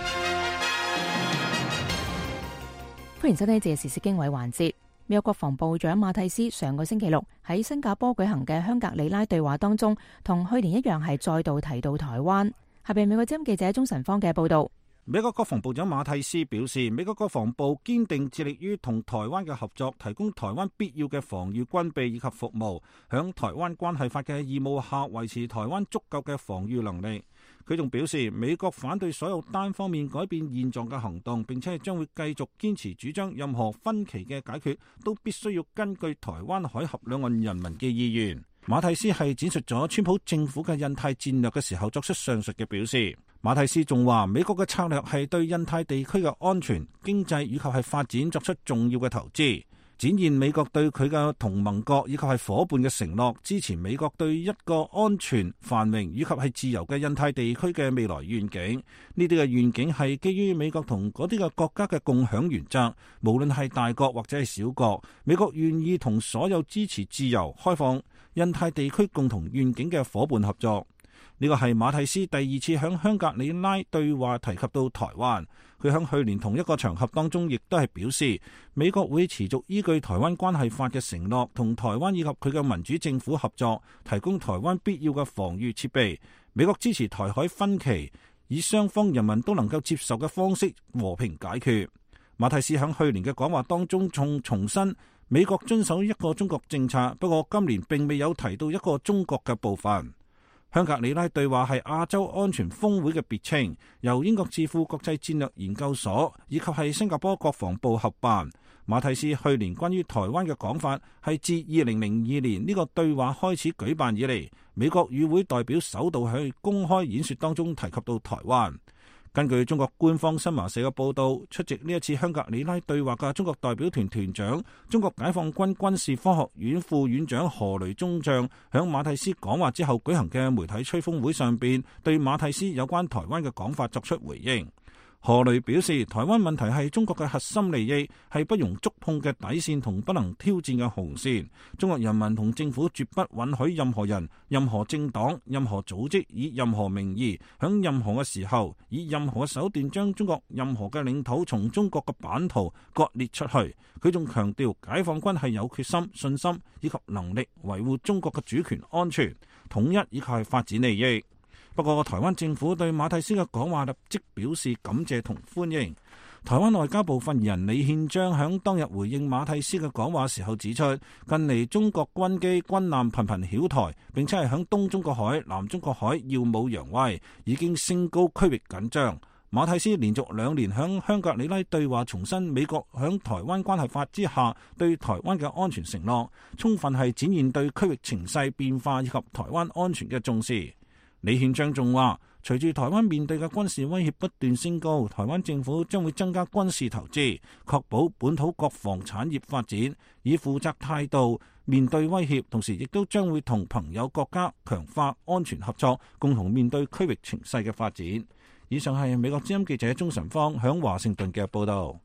歡迎收聽呢節時事經緯環節。美國國防部長馬蒂斯上個星期六喺新加坡舉行嘅香格里拉對話當中，同去年一樣係再度提到台灣。下邊美國之音記者鍾晨芳嘅報道。 美國國防部長馬蒂斯表示，美國國防部堅定致力於同台灣嘅合作，提供台灣必要嘅防禦軍備以及服務，響台灣關係法嘅義務下維持台灣足夠嘅防禦能力。佢仲表示，美國反對所有單方面改變現狀嘅行動，並且將會繼續堅持主張任何分歧嘅解決都必須要根據台灣海峽兩岸人民嘅意願。馬蒂斯係展述咗川普政府嘅印太戰略嘅時候作出上述嘅表示。馬蒂斯仲話，美國嘅策略係對印太地區嘅安全、經濟以及係發展作出重要嘅投資，展現美國對佢嘅同盟國以及係夥伴嘅承諾，支持美國對一個安全、繁榮以及係自由嘅印太地區嘅未來願景。呢啲嘅願景係基於美國同嗰啲嘅國家嘅共享原則，無論係大國或者係小國，美國願意同所有支持自由、開放印太地區共同願景嘅夥伴合作。呢個係馬蒂斯第2次響香格里拉對話提及到台灣。佢響去年同一個場合當中，亦都係表示美國會持續依據台灣關係法嘅承諾，同台灣以及佢嘅民主政府合作，提供台灣必要嘅防禦設備。美國支持台海分歧，以雙方人民都能夠接受嘅方式和平解決。馬蒂斯響去年嘅講話當中重申美國遵守一個中國政策，不過今年並未有提到一個中國嘅部分。香格里拉對話係亞洲安全峰會嘅別稱，由英國智庫國際戰略研究所以及係新加坡國防部合辦。馬蒂斯去年關於台灣嘅講法係自2002年呢個對話開始舉辦以嚟，美國與會代表首度喺公開演說當中提及到台灣。根據中國官方新華社嘅報道，出席呢一次香格里拉對話嘅中國代表團團長、中國解放軍軍事科學院副院長何雷中將響馬蒂斯講話之後舉行嘅媒體吹風會上邊，對馬蒂斯有關台灣嘅講法作出回應。何雷表示，台灣問題係中國嘅核心利益，係不容觸碰嘅底線同不能挑戰嘅紅線。中國人民同政府絕不允許任何人、任何政黨、任何組織以任何名義，響任何嘅時候，以任何嘅手段將中國任何嘅領土從中國嘅版圖割裂出去。佢仲強調，解放軍係有決心、信心以及能力維護中國嘅主權、安全、統一以及係發展利益。不過，台灣政府對馬蒂斯嘅講話立即表示感謝同歡迎。台灣外交部發言人李憲章響當日回應馬蒂斯嘅講話時候指出，近嚟中國軍機軍艦頻頻擾台，並且係響東中國海、南中國海耀武揚威，已經升高區域緊張。馬蒂斯連續2年響香格里拉對話重申美國響台灣關係法之下對台灣嘅安全承諾，充分係展現對區域情勢變化以及台灣安全嘅重視。李憲章仲話，隨住台灣面對嘅軍事威脅不斷升高，台灣政府將會增加軍事投資，確保本土國防產業發展，以負責態度面對威脅，同時亦都將會同朋友國家強化安全合作，共同面對區域情勢嘅發展。以上係美國之音記者鍾晨芳響華盛頓嘅報道。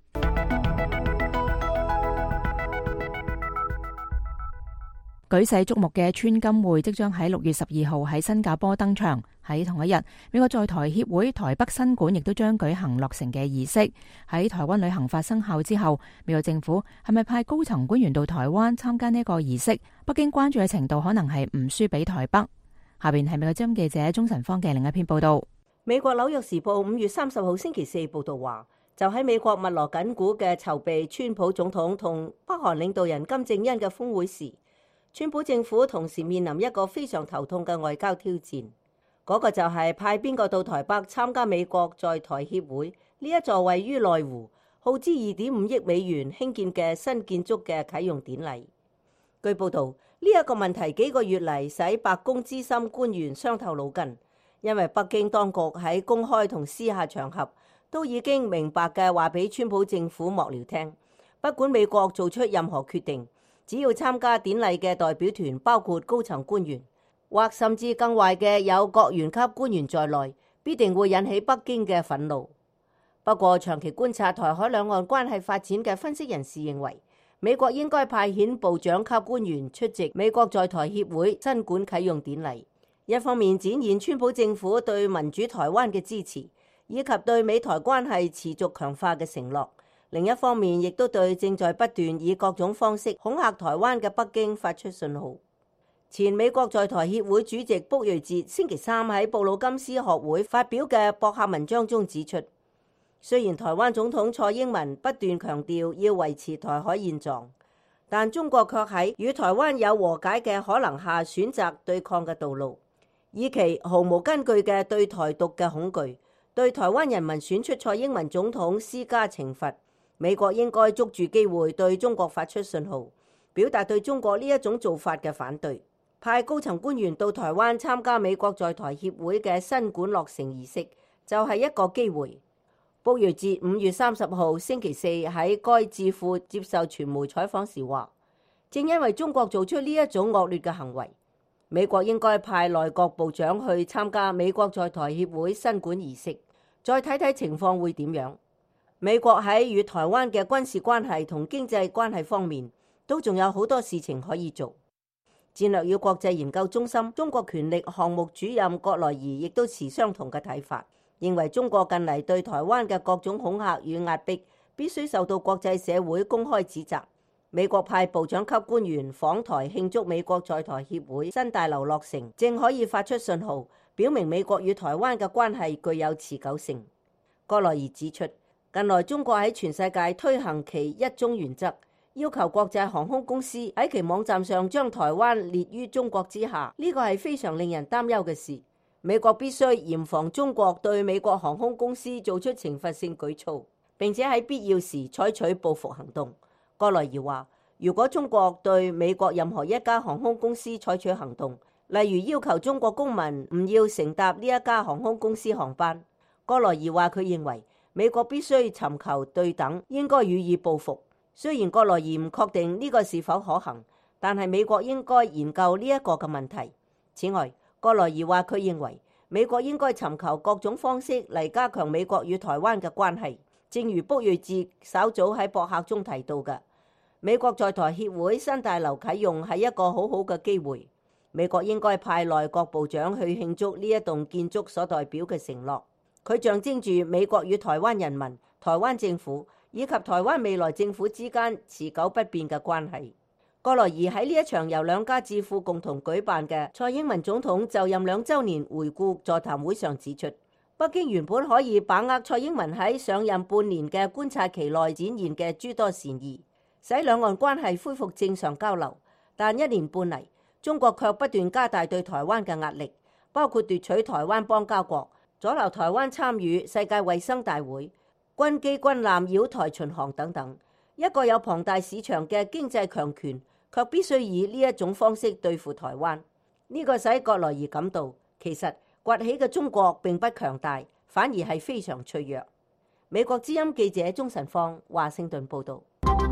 舉世矚目嘅川金會即將喺6月12號喺新加坡登場。喺同一日，美國在台協會台北分館亦都將舉行落成嘅儀式。喺台灣旅行法生效之後，美國政府係咪派高層官員到台灣參加呢個儀式？北京關注嘅程度可能係唔輸俾台北。下邊係美國之音記者鍾晨芳嘅另一篇報道。 美國紐約時報5月30號星期四報道話，就喺美國密鑼緊鼓嘅籌備川普總統同北韓領導人金正恩嘅峰會時，川普政府同時面臨一個非常頭痛嘅外交挑戰，嗰個就係派邊個到台北參加美國在台協會呢一座位於內湖、耗資2.5億美元興建嘅新建築嘅啟用典禮。據報道，呢一個問題幾個月嚟使白宮資深官員傷透腦筋，因為北京當局喺公開同私下場合都已經明白嘅話俾川普政府幕僚聽，不管美國做出任何決定，只要參加典禮嘅代表團包括高層官員，或甚至更壞嘅有國員級官員在內，必定會引起北京嘅憤怒。不過，長期觀察台海兩岸關係發展嘅分析人士認為，美國應該派遣部長級官員出席美國在台協會新館啟用典禮，一方面展現川普政府對民主台灣嘅支持，以及對美台關係持續強化嘅承諾。另一方面，亦都對正在不斷以各種方式恐嚇台灣嘅北京發出信號。前美國在台協會主席卜瑞哲星期三喺布魯金斯學會發表嘅博客文章中指出，雖然台灣總統蔡英文不斷強調要維持台海現狀，但中國卻喺與台灣有和解嘅可能下選擇對抗嘅道路，以其毫無根據嘅對台獨嘅恐懼，對台灣人民選出蔡英文總統施加懲罰。美國應該捉住機會對中國發出信號，表達對中國呢一種做法嘅反對。派高層官員到台灣參加美國在台協會嘅新館落成儀式，就係一個機會。卜瑞哲5月30號星期四喺該智庫接受傳媒採訪時話，正因為中國做出呢一種惡劣嘅行為，美國應該派內閣部長去參加美國在台協會新館儀式，再睇睇情況會點樣。美國喺與台灣嘅軍事關係同經濟關係方面，都仲有好多事情可以做。戰略與國際研究中心中國權力項目主任葛萊儀亦都持相同嘅睇法，認為中國近嚟對台灣嘅各種恐嚇與壓迫，必須受到國際社會公開指責。美國派部長級官員訪台慶祝美國在台協會新大樓落成，正可以發出信號，表明美國與台灣嘅關係具有持久性。葛萊儀指出，近來中國喺全世界推行其一中原則，要求國際航空公司喺其網站上將台灣列於中國之下，呢個係非常令人擔憂嘅事。美國必須嚴防中國對美國航空公司做出懲罰性舉措，並且喺必要時採取報復行動。葛萊儀話，如果中國對美國任何一家航空公司採取行動，例如要求中國公民唔要乘搭呢一家航空公司航班，葛萊儀話佢認為美國必須尋求對等，應該予以報復。雖然葛萊儀唔確定呢個是否可行，但係美國應該研究呢一個嘅問題。此外，葛萊儀話佢認為美國應該尋求各種方式嚟加強美國與台灣嘅關係。正如卜瑞哲稍早喺博客中提到嘅，美國在台協會新大樓啟用係一個好好嘅機會。美國應該派內閣部長去慶祝呢一棟建築所代表嘅承諾。佢象徵住美國與台灣人民、台灣政府以及台灣未來政府之間持久不變嘅關係。葛萊儀喺呢一場由兩家智庫共同舉辦嘅蔡英文總統就任2週年回顧座談會上指出，北京原本可以把握蔡英文喺上任半年嘅觀察期內展現嘅諸多善意，使兩岸關係恢復正常交流。但1年半嚟，中國卻不斷加大對台灣嘅壓力，包括奪取台灣邦交國、阻撓台灣參與世界衛生大會、軍機軍艦繞台巡航等等。一個有龐大市場嘅經濟強權，卻必須以呢一種方式對付台灣。呢個使葛萊儀感到，其實崛起嘅中國並不強大，反而係非常脆弱。美國之音記者鍾晨芳，華盛頓報導。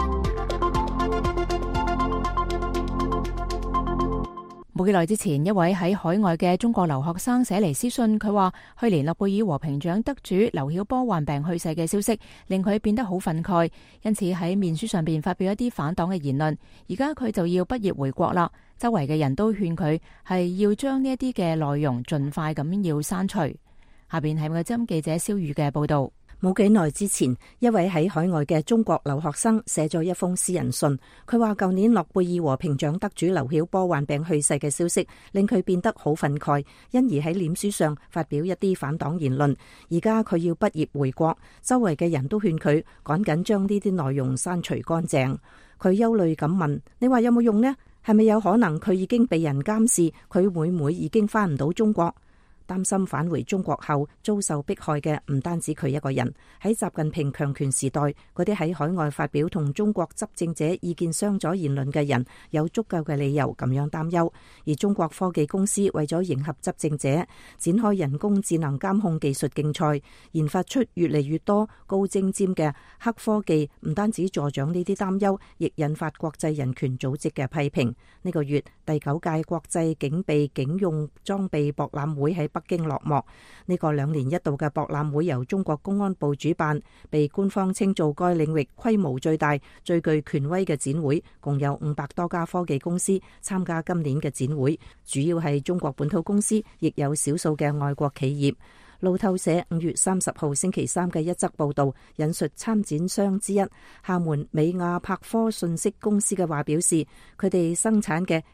冇幾耐之前，一位喺海外嘅中國留學生寫嚟私信，佢話去年諾貝爾和平獎得主劉曉波患病去世嘅消息令佢變得好憤慨，因此喺面書上邊發表一啲反黨嘅言論。而家佢就要畢業回國啦， 周圍嘅人都勸佢係要將呢一啲嘅內容盡快咁要刪除。下邊係美國之音記者蕭宇嘅報道。 冇幾耐之前，一位喺海外嘅中國留學生寫咗一封私人信，佢話舊年諾貝爾和平獎得主劉曉波患病去世嘅消息令佢變得好憤慨，因而喺臉書上發表一啲反黨言論。而家佢要畢業回國，周圍嘅人都勸佢趕緊將呢啲內容刪除乾淨。佢憂慮咁問：你話有冇用呢？係咪有可能佢已經被人監視？佢會唔會已經返唔到中國？擔心返回中國後遭受迫害嘅唔單止佢一個人。喺習近平強權時代，嗰啲喺海外發表同中國執政者意見相左言論嘅人有足夠嘅理由咁樣擔憂。而中國科技公司為咗迎合執政者，展開人工智能監控技術競賽，研發出越嚟越多高精尖嘅黑科技，唔單止助長呢啲擔憂，亦引發國際人權組織嘅批評。呢個月第9屆國際警備警用裝備博覽會喺北京落幕。呢個2年一度嘅博覽會由中國公安部主辦，被官方稱做該領域規模最大、最具權威嘅展會，共有500多家科技公司參加今年嘅展會，主要係中國本土公司，亦有少數嘅外國企業。路透社5月30號星期三嘅一則報道引述參展商之一廈門美亞柏科信息公司嘅話表示，佢哋生產嘅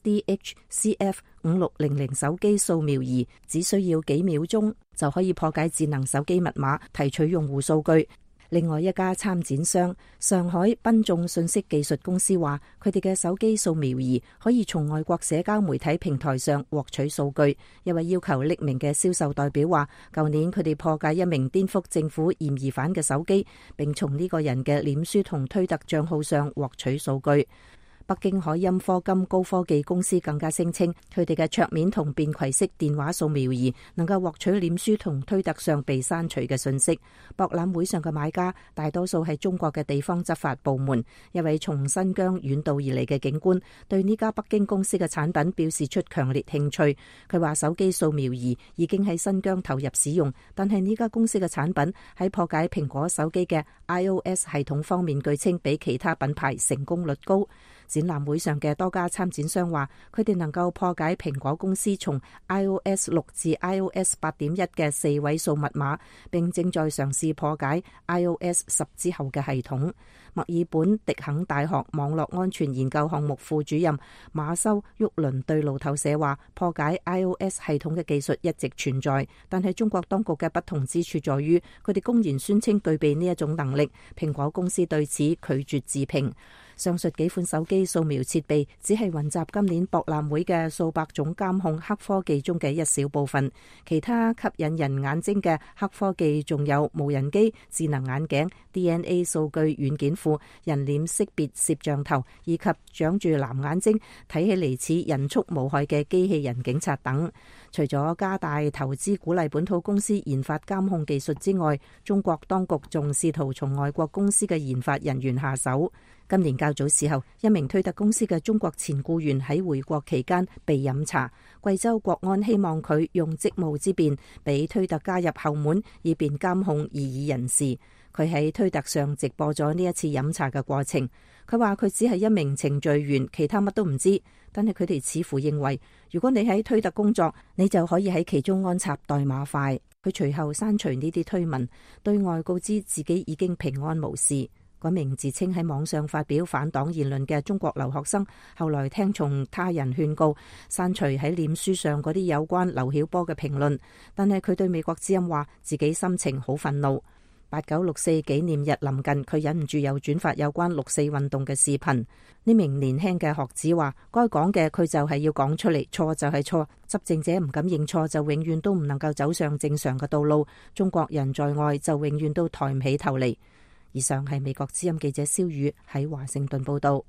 XDH-CF5600 手機掃描儀只需要幾秒鐘就可以破解智能手機密碼，提取用戶數據。另外一家參展商上海賓眾信息技術公司話，佢哋嘅手機掃描儀可以從外國社交媒體平台上獲取數據。一位要求匿名嘅銷售代表話，舊年佢哋破解一名顛覆政府嫌疑犯嘅手機，並從呢個人嘅臉書同推特賬號上獲取數據。北京海鑫科金高科技公司更加聲稱，佢哋嘅桌面同便攜式電話掃描儀能夠獲取臉書同推特上被刪除嘅信息。博覽會上嘅買家大多數係中國嘅地方執法部門。一位從新疆遠道而嚟嘅警官對呢家北京公司嘅產品表示出強烈興趣。佢話手機掃描儀已經喺新疆投入使用，但係呢家公司嘅產品喺破解蘋果手機嘅 iOS 系統方面據稱比其他品牌成功率高。展覽會上嘅多家參展商話，佢哋能夠破解蘋果公司從 iOS 6至 iOS 8.1嘅4位數密碼，並正在嘗試破解 iOS 10之後嘅系統。墨爾本迪肯大學網絡安全研究項目副主任馬修沃倫對路透社話，破解 iOS 系統嘅技術一直存在，但係中國當局嘅不同之處在於，佢哋公然宣稱具備呢一種能力，蘋果公司對此拒絕置評。上述幾款手機掃描設備只係雲集今年博覽會嘅數百種監控黑科技中嘅一小部分，其他吸引人眼睛嘅黑科技仲有無人機、智能眼鏡、DNA 數據軟件庫、人臉識別攝像頭，以及長住藍眼睛、睇起嚟似人畜無害嘅機器人警察等。除咗加大投資鼓勵本土公司研發監控技術之外，中國當局仲試圖從外國公司嘅研發人員下手。今年較早時候，一名推特公司嘅中國前僱員喺回國期間被飲茶，貴州國安希望佢用職務之便俾推特加入後門，以便監控異議人士。佢喺推特上直播咗呢一次飲茶嘅過程。佢話佢只係一名程序員，其他乜都唔知。但係佢哋似乎認為，如果你喺推特工作，你就可以喺其中安插代碼塊。佢隨後刪除呢啲推文，對外告知自己已經平安無事。嗰名自稱喺網上發表反黨言論嘅中國留學生，後來聽從他人勸告，刪除喺臉書上嗰啲有關劉曉波嘅評論。但係佢對美國之音話，自己心情好憤怒。8964紀念日臨近，佢忍唔住又轉發有關6·4運動嘅視頻。呢名年輕嘅學子話，該講嘅佢就係要講出嚟，錯就係錯。執政者唔敢認錯，就永遠都唔能夠走上正常嘅道路。中國人在外就永遠都抬唔起頭嚟。以上係美國之音記者蕭宇喺華盛頓報道。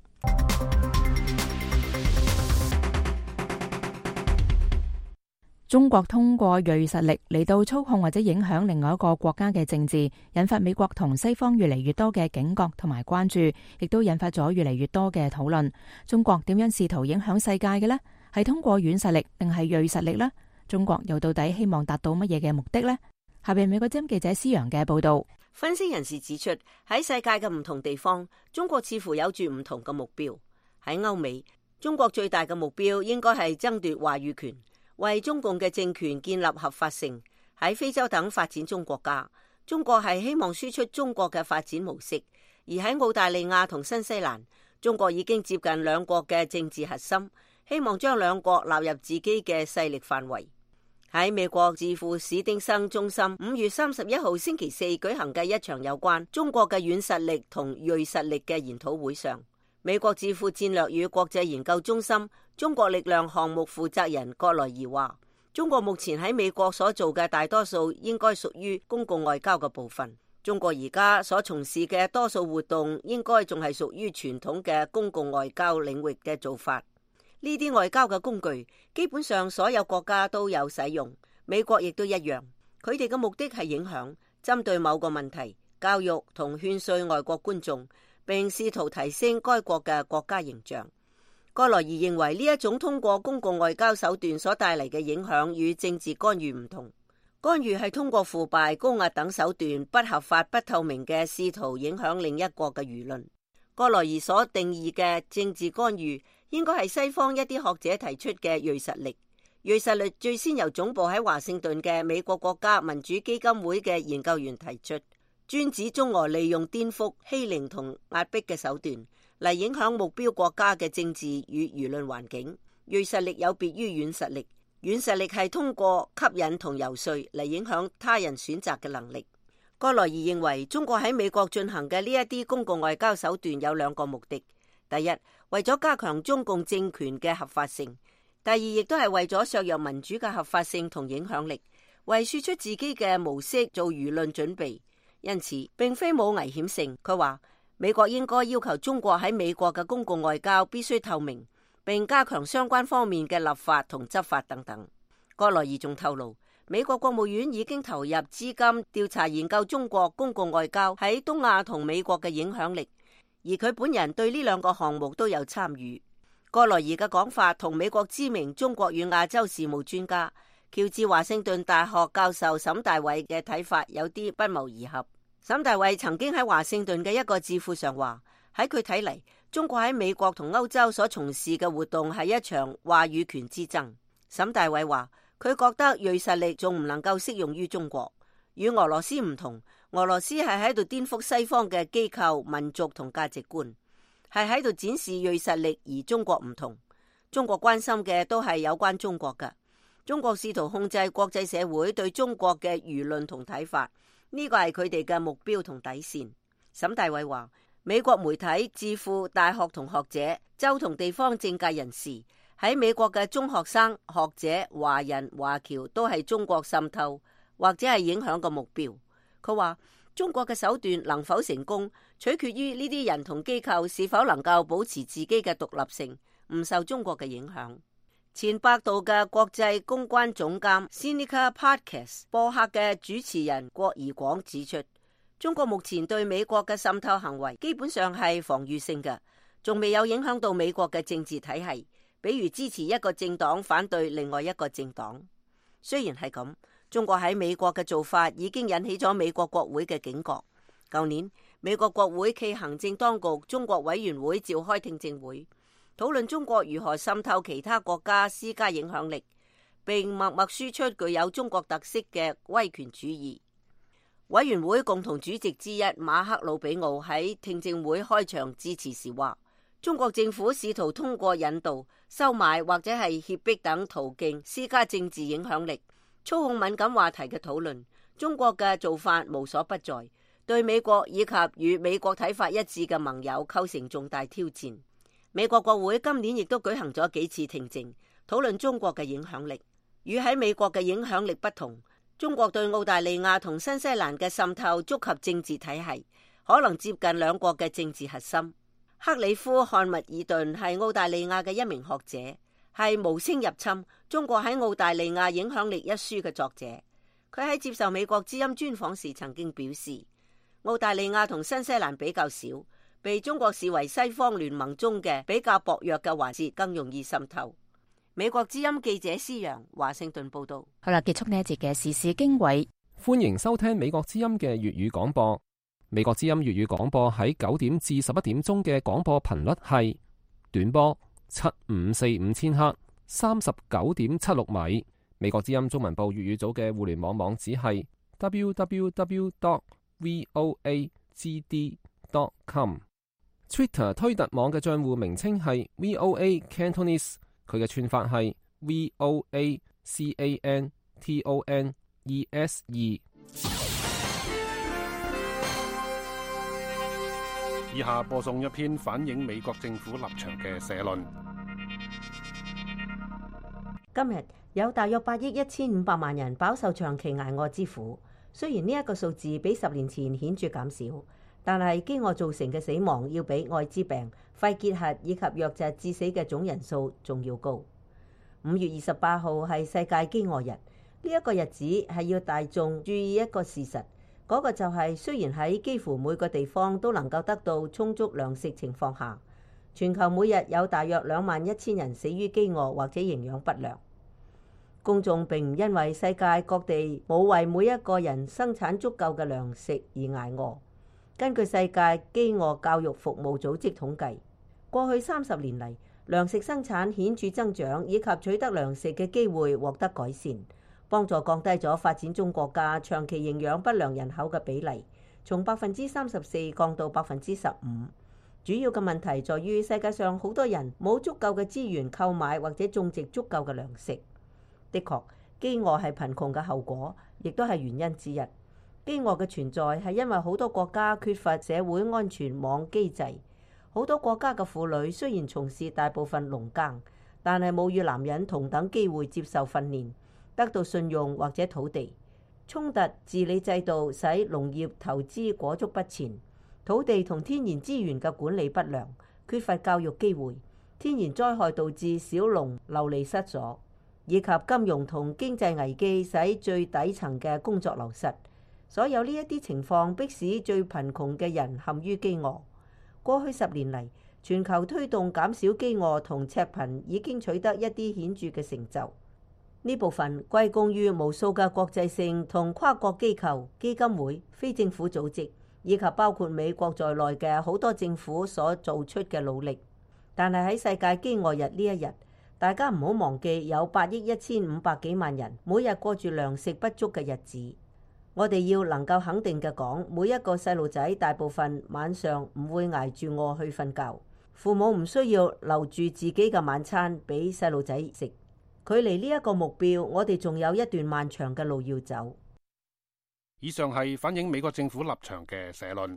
中國通過銳實力嚟到操控或者影響另外一個國家嘅政治，引發美國同西方越嚟越多嘅警覺同埋關注，亦都引發咗越嚟越多嘅討論。中國點樣試圖影響世界嘅呢？係通過軟實力定係銳實力呢？中國又到底希望達到乜嘢嘅目的呢？下邊美國之音記者施陽嘅報道。 分析人士指出，喺世界嘅唔同地方，中國似乎有住唔同嘅目標。喺歐美， 中國最大嘅目標應該係爭奪話語權，為中共嘅政權建立合法性。喺非洲等發展中國家，中國係希望輸出中國嘅發展模式；而喺澳大利亞同新西蘭，中國已經接近兩國嘅政治核心，希望將兩國納入自己嘅勢力範圍。喺美國智庫史丁生中心5月31號星期四舉行嘅一場有關中國嘅軟實力同銳實力嘅研討會上，美國智庫戰略與國際研究中心中國力量項目負責人葛萊儀話，中國目前喺美國所做嘅大多數應該屬於公共外交嘅部分。中國而家所從事嘅多數活動應該仲係屬於傳統嘅公共外交領域嘅做法。呢啲外交嘅工具基本上所有國家都有使用，美國亦都一樣。佢哋嘅目的係影響、針對某個問題、教育同勸說外國觀眾，並試圖提升該國嘅國家形象。葛萊儀認為呢一種通過公共外交手段所帶嚟嘅影響與政治干預唔同。干預係通過腐敗、高壓等手段不合法、不透明嘅試圖影響另一國嘅輿論。葛萊儀所定義嘅政治干預應該係西方一啲學者提出嘅銳實力。銳實力最先由總部喺華盛頓嘅美國國家民主基金會嘅研究員提出，專指中俄利用顛覆、欺凌同壓迫嘅手段嚟影響目標國家嘅政治與輿論環境。銳實力有別於軟實力，軟實力係通過吸引同遊說嚟影響他人選擇嘅能力。葛萊儀認為，中國喺美國進行嘅呢一啲公共外交手段有兩個目的：第一，為咗加強中共政權嘅合法性；第二，亦都係為咗削弱民主嘅合法性同影響力，為輸出自己嘅模式做輿論準備。因此，並非冇危險性。佢話，美國應該要求中國喺美國嘅公共外交必須透明，並加強相關方面嘅立法同執法等等。葛萊儀仲透露，美國國務院已經投入資金調查研究中國公共外交喺東亞同美國嘅影響力，而佢本人對呢兩個項目都有參與。葛萊儀嘅講法同美國知名中國與亞洲事務專家喬治華盛頓大學教授沈大偉嘅睇法有啲不謀而合。沈大偉曾經喺華盛頓嘅一個智庫上話，喺佢睇嚟，中國喺美國同歐洲所從事嘅活動係一場話語權之爭。沈大偉話，佢覺得銳實力仲唔能夠適用於中國，與俄羅斯唔同，俄羅斯係喺度顛覆西方嘅機構、民族同價值觀，係喺度展示銳實力，而中國唔同。中國關心嘅都係有關中國嘅，中國試圖控制國際社會對中國嘅輿論同睇法，呢個係佢哋嘅目標同底線。沈大偉話，美國媒體、智庫、大學同學者、州同地方政界人士，喺美國嘅中學生、學者、華人、華僑都係中國滲透或者係影響嘅目標。佢話，中國嘅手段能否成功，取決於呢啲人同機構是否能夠保持自己嘅獨立性，唔受中國嘅影響。前百度嘅國際公關總監 Sinica Podcast 播客嘅主持人郭怡廣指出，中國目前對美國嘅滲透行為基本上係防禦性嘅，仲未有影響到美國嘅政治體系，比如支持一個政黨反對另外一個政黨。雖然係咁，中國喺美國嘅做法已經引起咗美國國會嘅警覺。舊年，美國國會暨行政當局中國委員會召開聽證會，討論中國如何滲透其他國家施加影響力，並默默輸出具有中國特色嘅威權主義。委員會共同主席之一馬克魯比奧喺聽證會開場致辭時話，中國政府試圖通過引導、收買或者係脅迫等途徑施加政治影響力，操控敏感話題嘅討論。中國嘅做法無所不在，對美國以及與美國睇法一致嘅盟友構成重大挑戰。美國國會今年亦都舉行咗幾次聽證，討論中國嘅影響力。與喺美國嘅影響力不同，中國對澳大利亞同新西蘭嘅滲透觸及政治體系，可能接近兩國嘅政治核心。克里夫漢密爾頓係澳大利亞嘅一名學者，係《無聲入侵：中國喺澳大利亞影響力》一書嘅作者。佢喺接受美國之音專訪時曾經表示，澳大利亞同新西蘭比較少，被中國視為西方聯盟中嘅比較薄弱嘅環節，更容易滲透。美國之音記者施洋華盛頓報道。 好啦，結束呢一節嘅時事經緯。 歡迎收聽美國之音嘅粵語廣播。美國之音粵語廣播喺9點至11點鐘嘅廣播頻率係短波 7545千赫，39.76米。美國之音中文部粵語組嘅互聯網網址係 www.voagd.com。Twitter 推特網嘅賬戶名稱係 VOA Cantonese， 佢嘅串法係 VOACANTONESE。 以下播送一篇反映美國政府立場嘅社論。 今日有大約8億1500萬人飽受長期捱餓之苦，雖然呢一個數字比10年前顯著減少，但係飢餓造成嘅死亡要比愛滋病、肺結核以及瘧疾致死嘅總人數仲要高。5月28號係世界飢餓日，呢一個日子係要大眾注意一個事實，嗰個就係雖然喺幾乎每個地方都能夠得到充足糧食情況下，全球每日有大約21000人死於飢餓或者營養不良。公眾並唔因為世界各地冇為每一個人生產足夠嘅糧食而捱餓。根據世界飢餓教育服務組織統計，過去30年嚟，糧食生產顯著增長，以及取得糧食嘅機會獲得改善，幫助降低咗發展中國家長期營養不良人口嘅比例，從34%降到15%。主要嘅問題在於世界上好多人冇足夠嘅資源購買或者種植足夠嘅糧食。的確，飢餓係貧窮嘅後果，亦都係原因之一。飢餓嘅存在係因為好多國家缺乏社會安全網機制。好多國家嘅婦女雖然從事大部分農耕，但係冇與男人同等機會接受訓練，得到信用或者土地。衝突治理制度使農業投資裹足不前，土地同天然資源嘅管理不良，缺乏教育機會，天然災害導致小農流離失所，以及金融同經濟危機使最底層嘅工作流失。所有呢一啲情況迫使最貧窮嘅人陷於飢餓。過去10年嚟，全球推動減少飢餓同赤貧已經取得一啲顯著嘅成就。呢部分歸功於無數嘅國際性同跨國機構、基金會、非政府組織，以及包括美國在內嘅好多政府所做出嘅努力。但係喺世界飢餓日呢一日，大家唔好忘記有8億1500幾萬人每日過住糧食不足嘅日子。我哋要能夠肯定嘅講，每一個細路仔大部分晚上唔會捱住餓去瞓覺，父母唔需要留住自己嘅晚餐俾細路仔食。距離呢一個目標，我哋仲有一段漫長嘅路要走。 以上係反映美國政府立場嘅社論。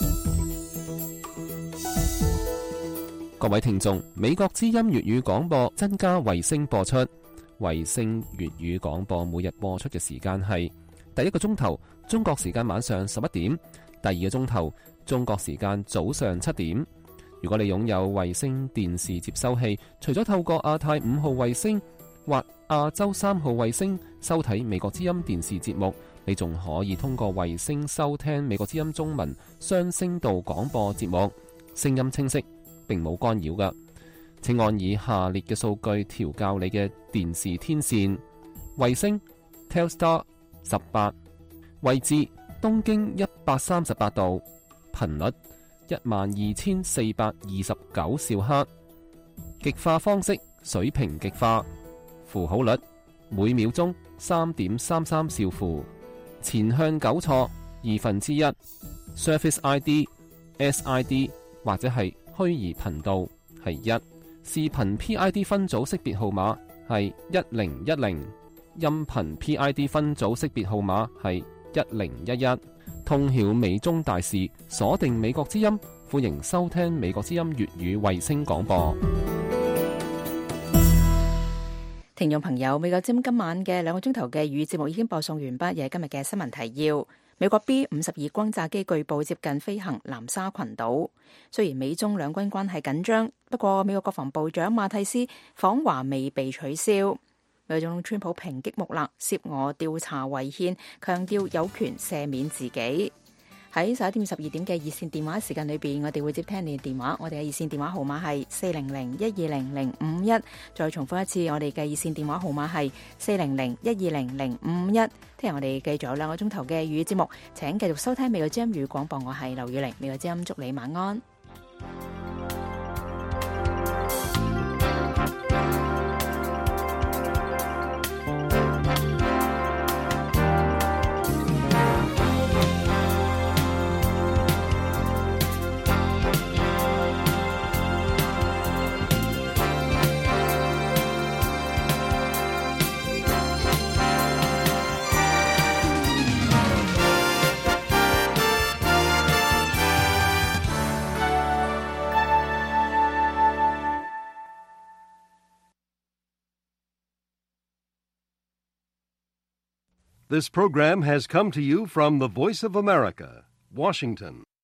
各位聽眾，美國之音粵語廣播增加衛星播出，衛星粵語廣播每日播出嘅時間係第一個鐘頭中國時間晚上11點，第二個鐘頭中國時間早上7點。如果你擁有衛星電視接收器，除咗透過亞太5號衛星或亞洲3號衛星收睇美國之音電視節目，你仲可以通過衛星收聽美國之音中文雙聲道廣播節目，聲音清晰，並冇干擾㗎。請按以下列嘅數據調校你嘅電視天線：衛星 Telstar 18，位置東經138度，頻率12429兆赫，極化方式水平極化，符號率每秒鐘3.33兆符，前向糾錯1/2， Surface ID、SID 或者係虛擬頻道係1，視頻 PID 分組識別號碼係1010，音頻 PID 分組識別號碼係1011。通曉美中大事，鎖定美國之音，歡迎收聽美國之音粵語衛星廣播。 聽眾朋友，美國之音今晚嘅2個鐘頭嘅粵語節目已經播送完畢，又係今日嘅新聞提要。美國 B-52轟炸機據報接近飛行南沙群島。雖然美中兩軍關係緊張，不過美國國防部長馬蒂斯訪華未被取消。美國總統川普抨擊穆勒涉俄調查違憲，強調有權赦免自己。喺11點12點嘅熱線電話時間裏邊，我哋會接聽你嘅電話。我哋嘅熱線電話號碼係400-120-051。再重複一次，我哋嘅熱線電話號碼係400-120-051。聽日我哋繼續有2個鐘頭嘅粵語節目，請繼續收聽美國之音粵語廣播。我係劉宇玲，美國之音祝你晚安。 This program has come to you from the Voice of America, Washington.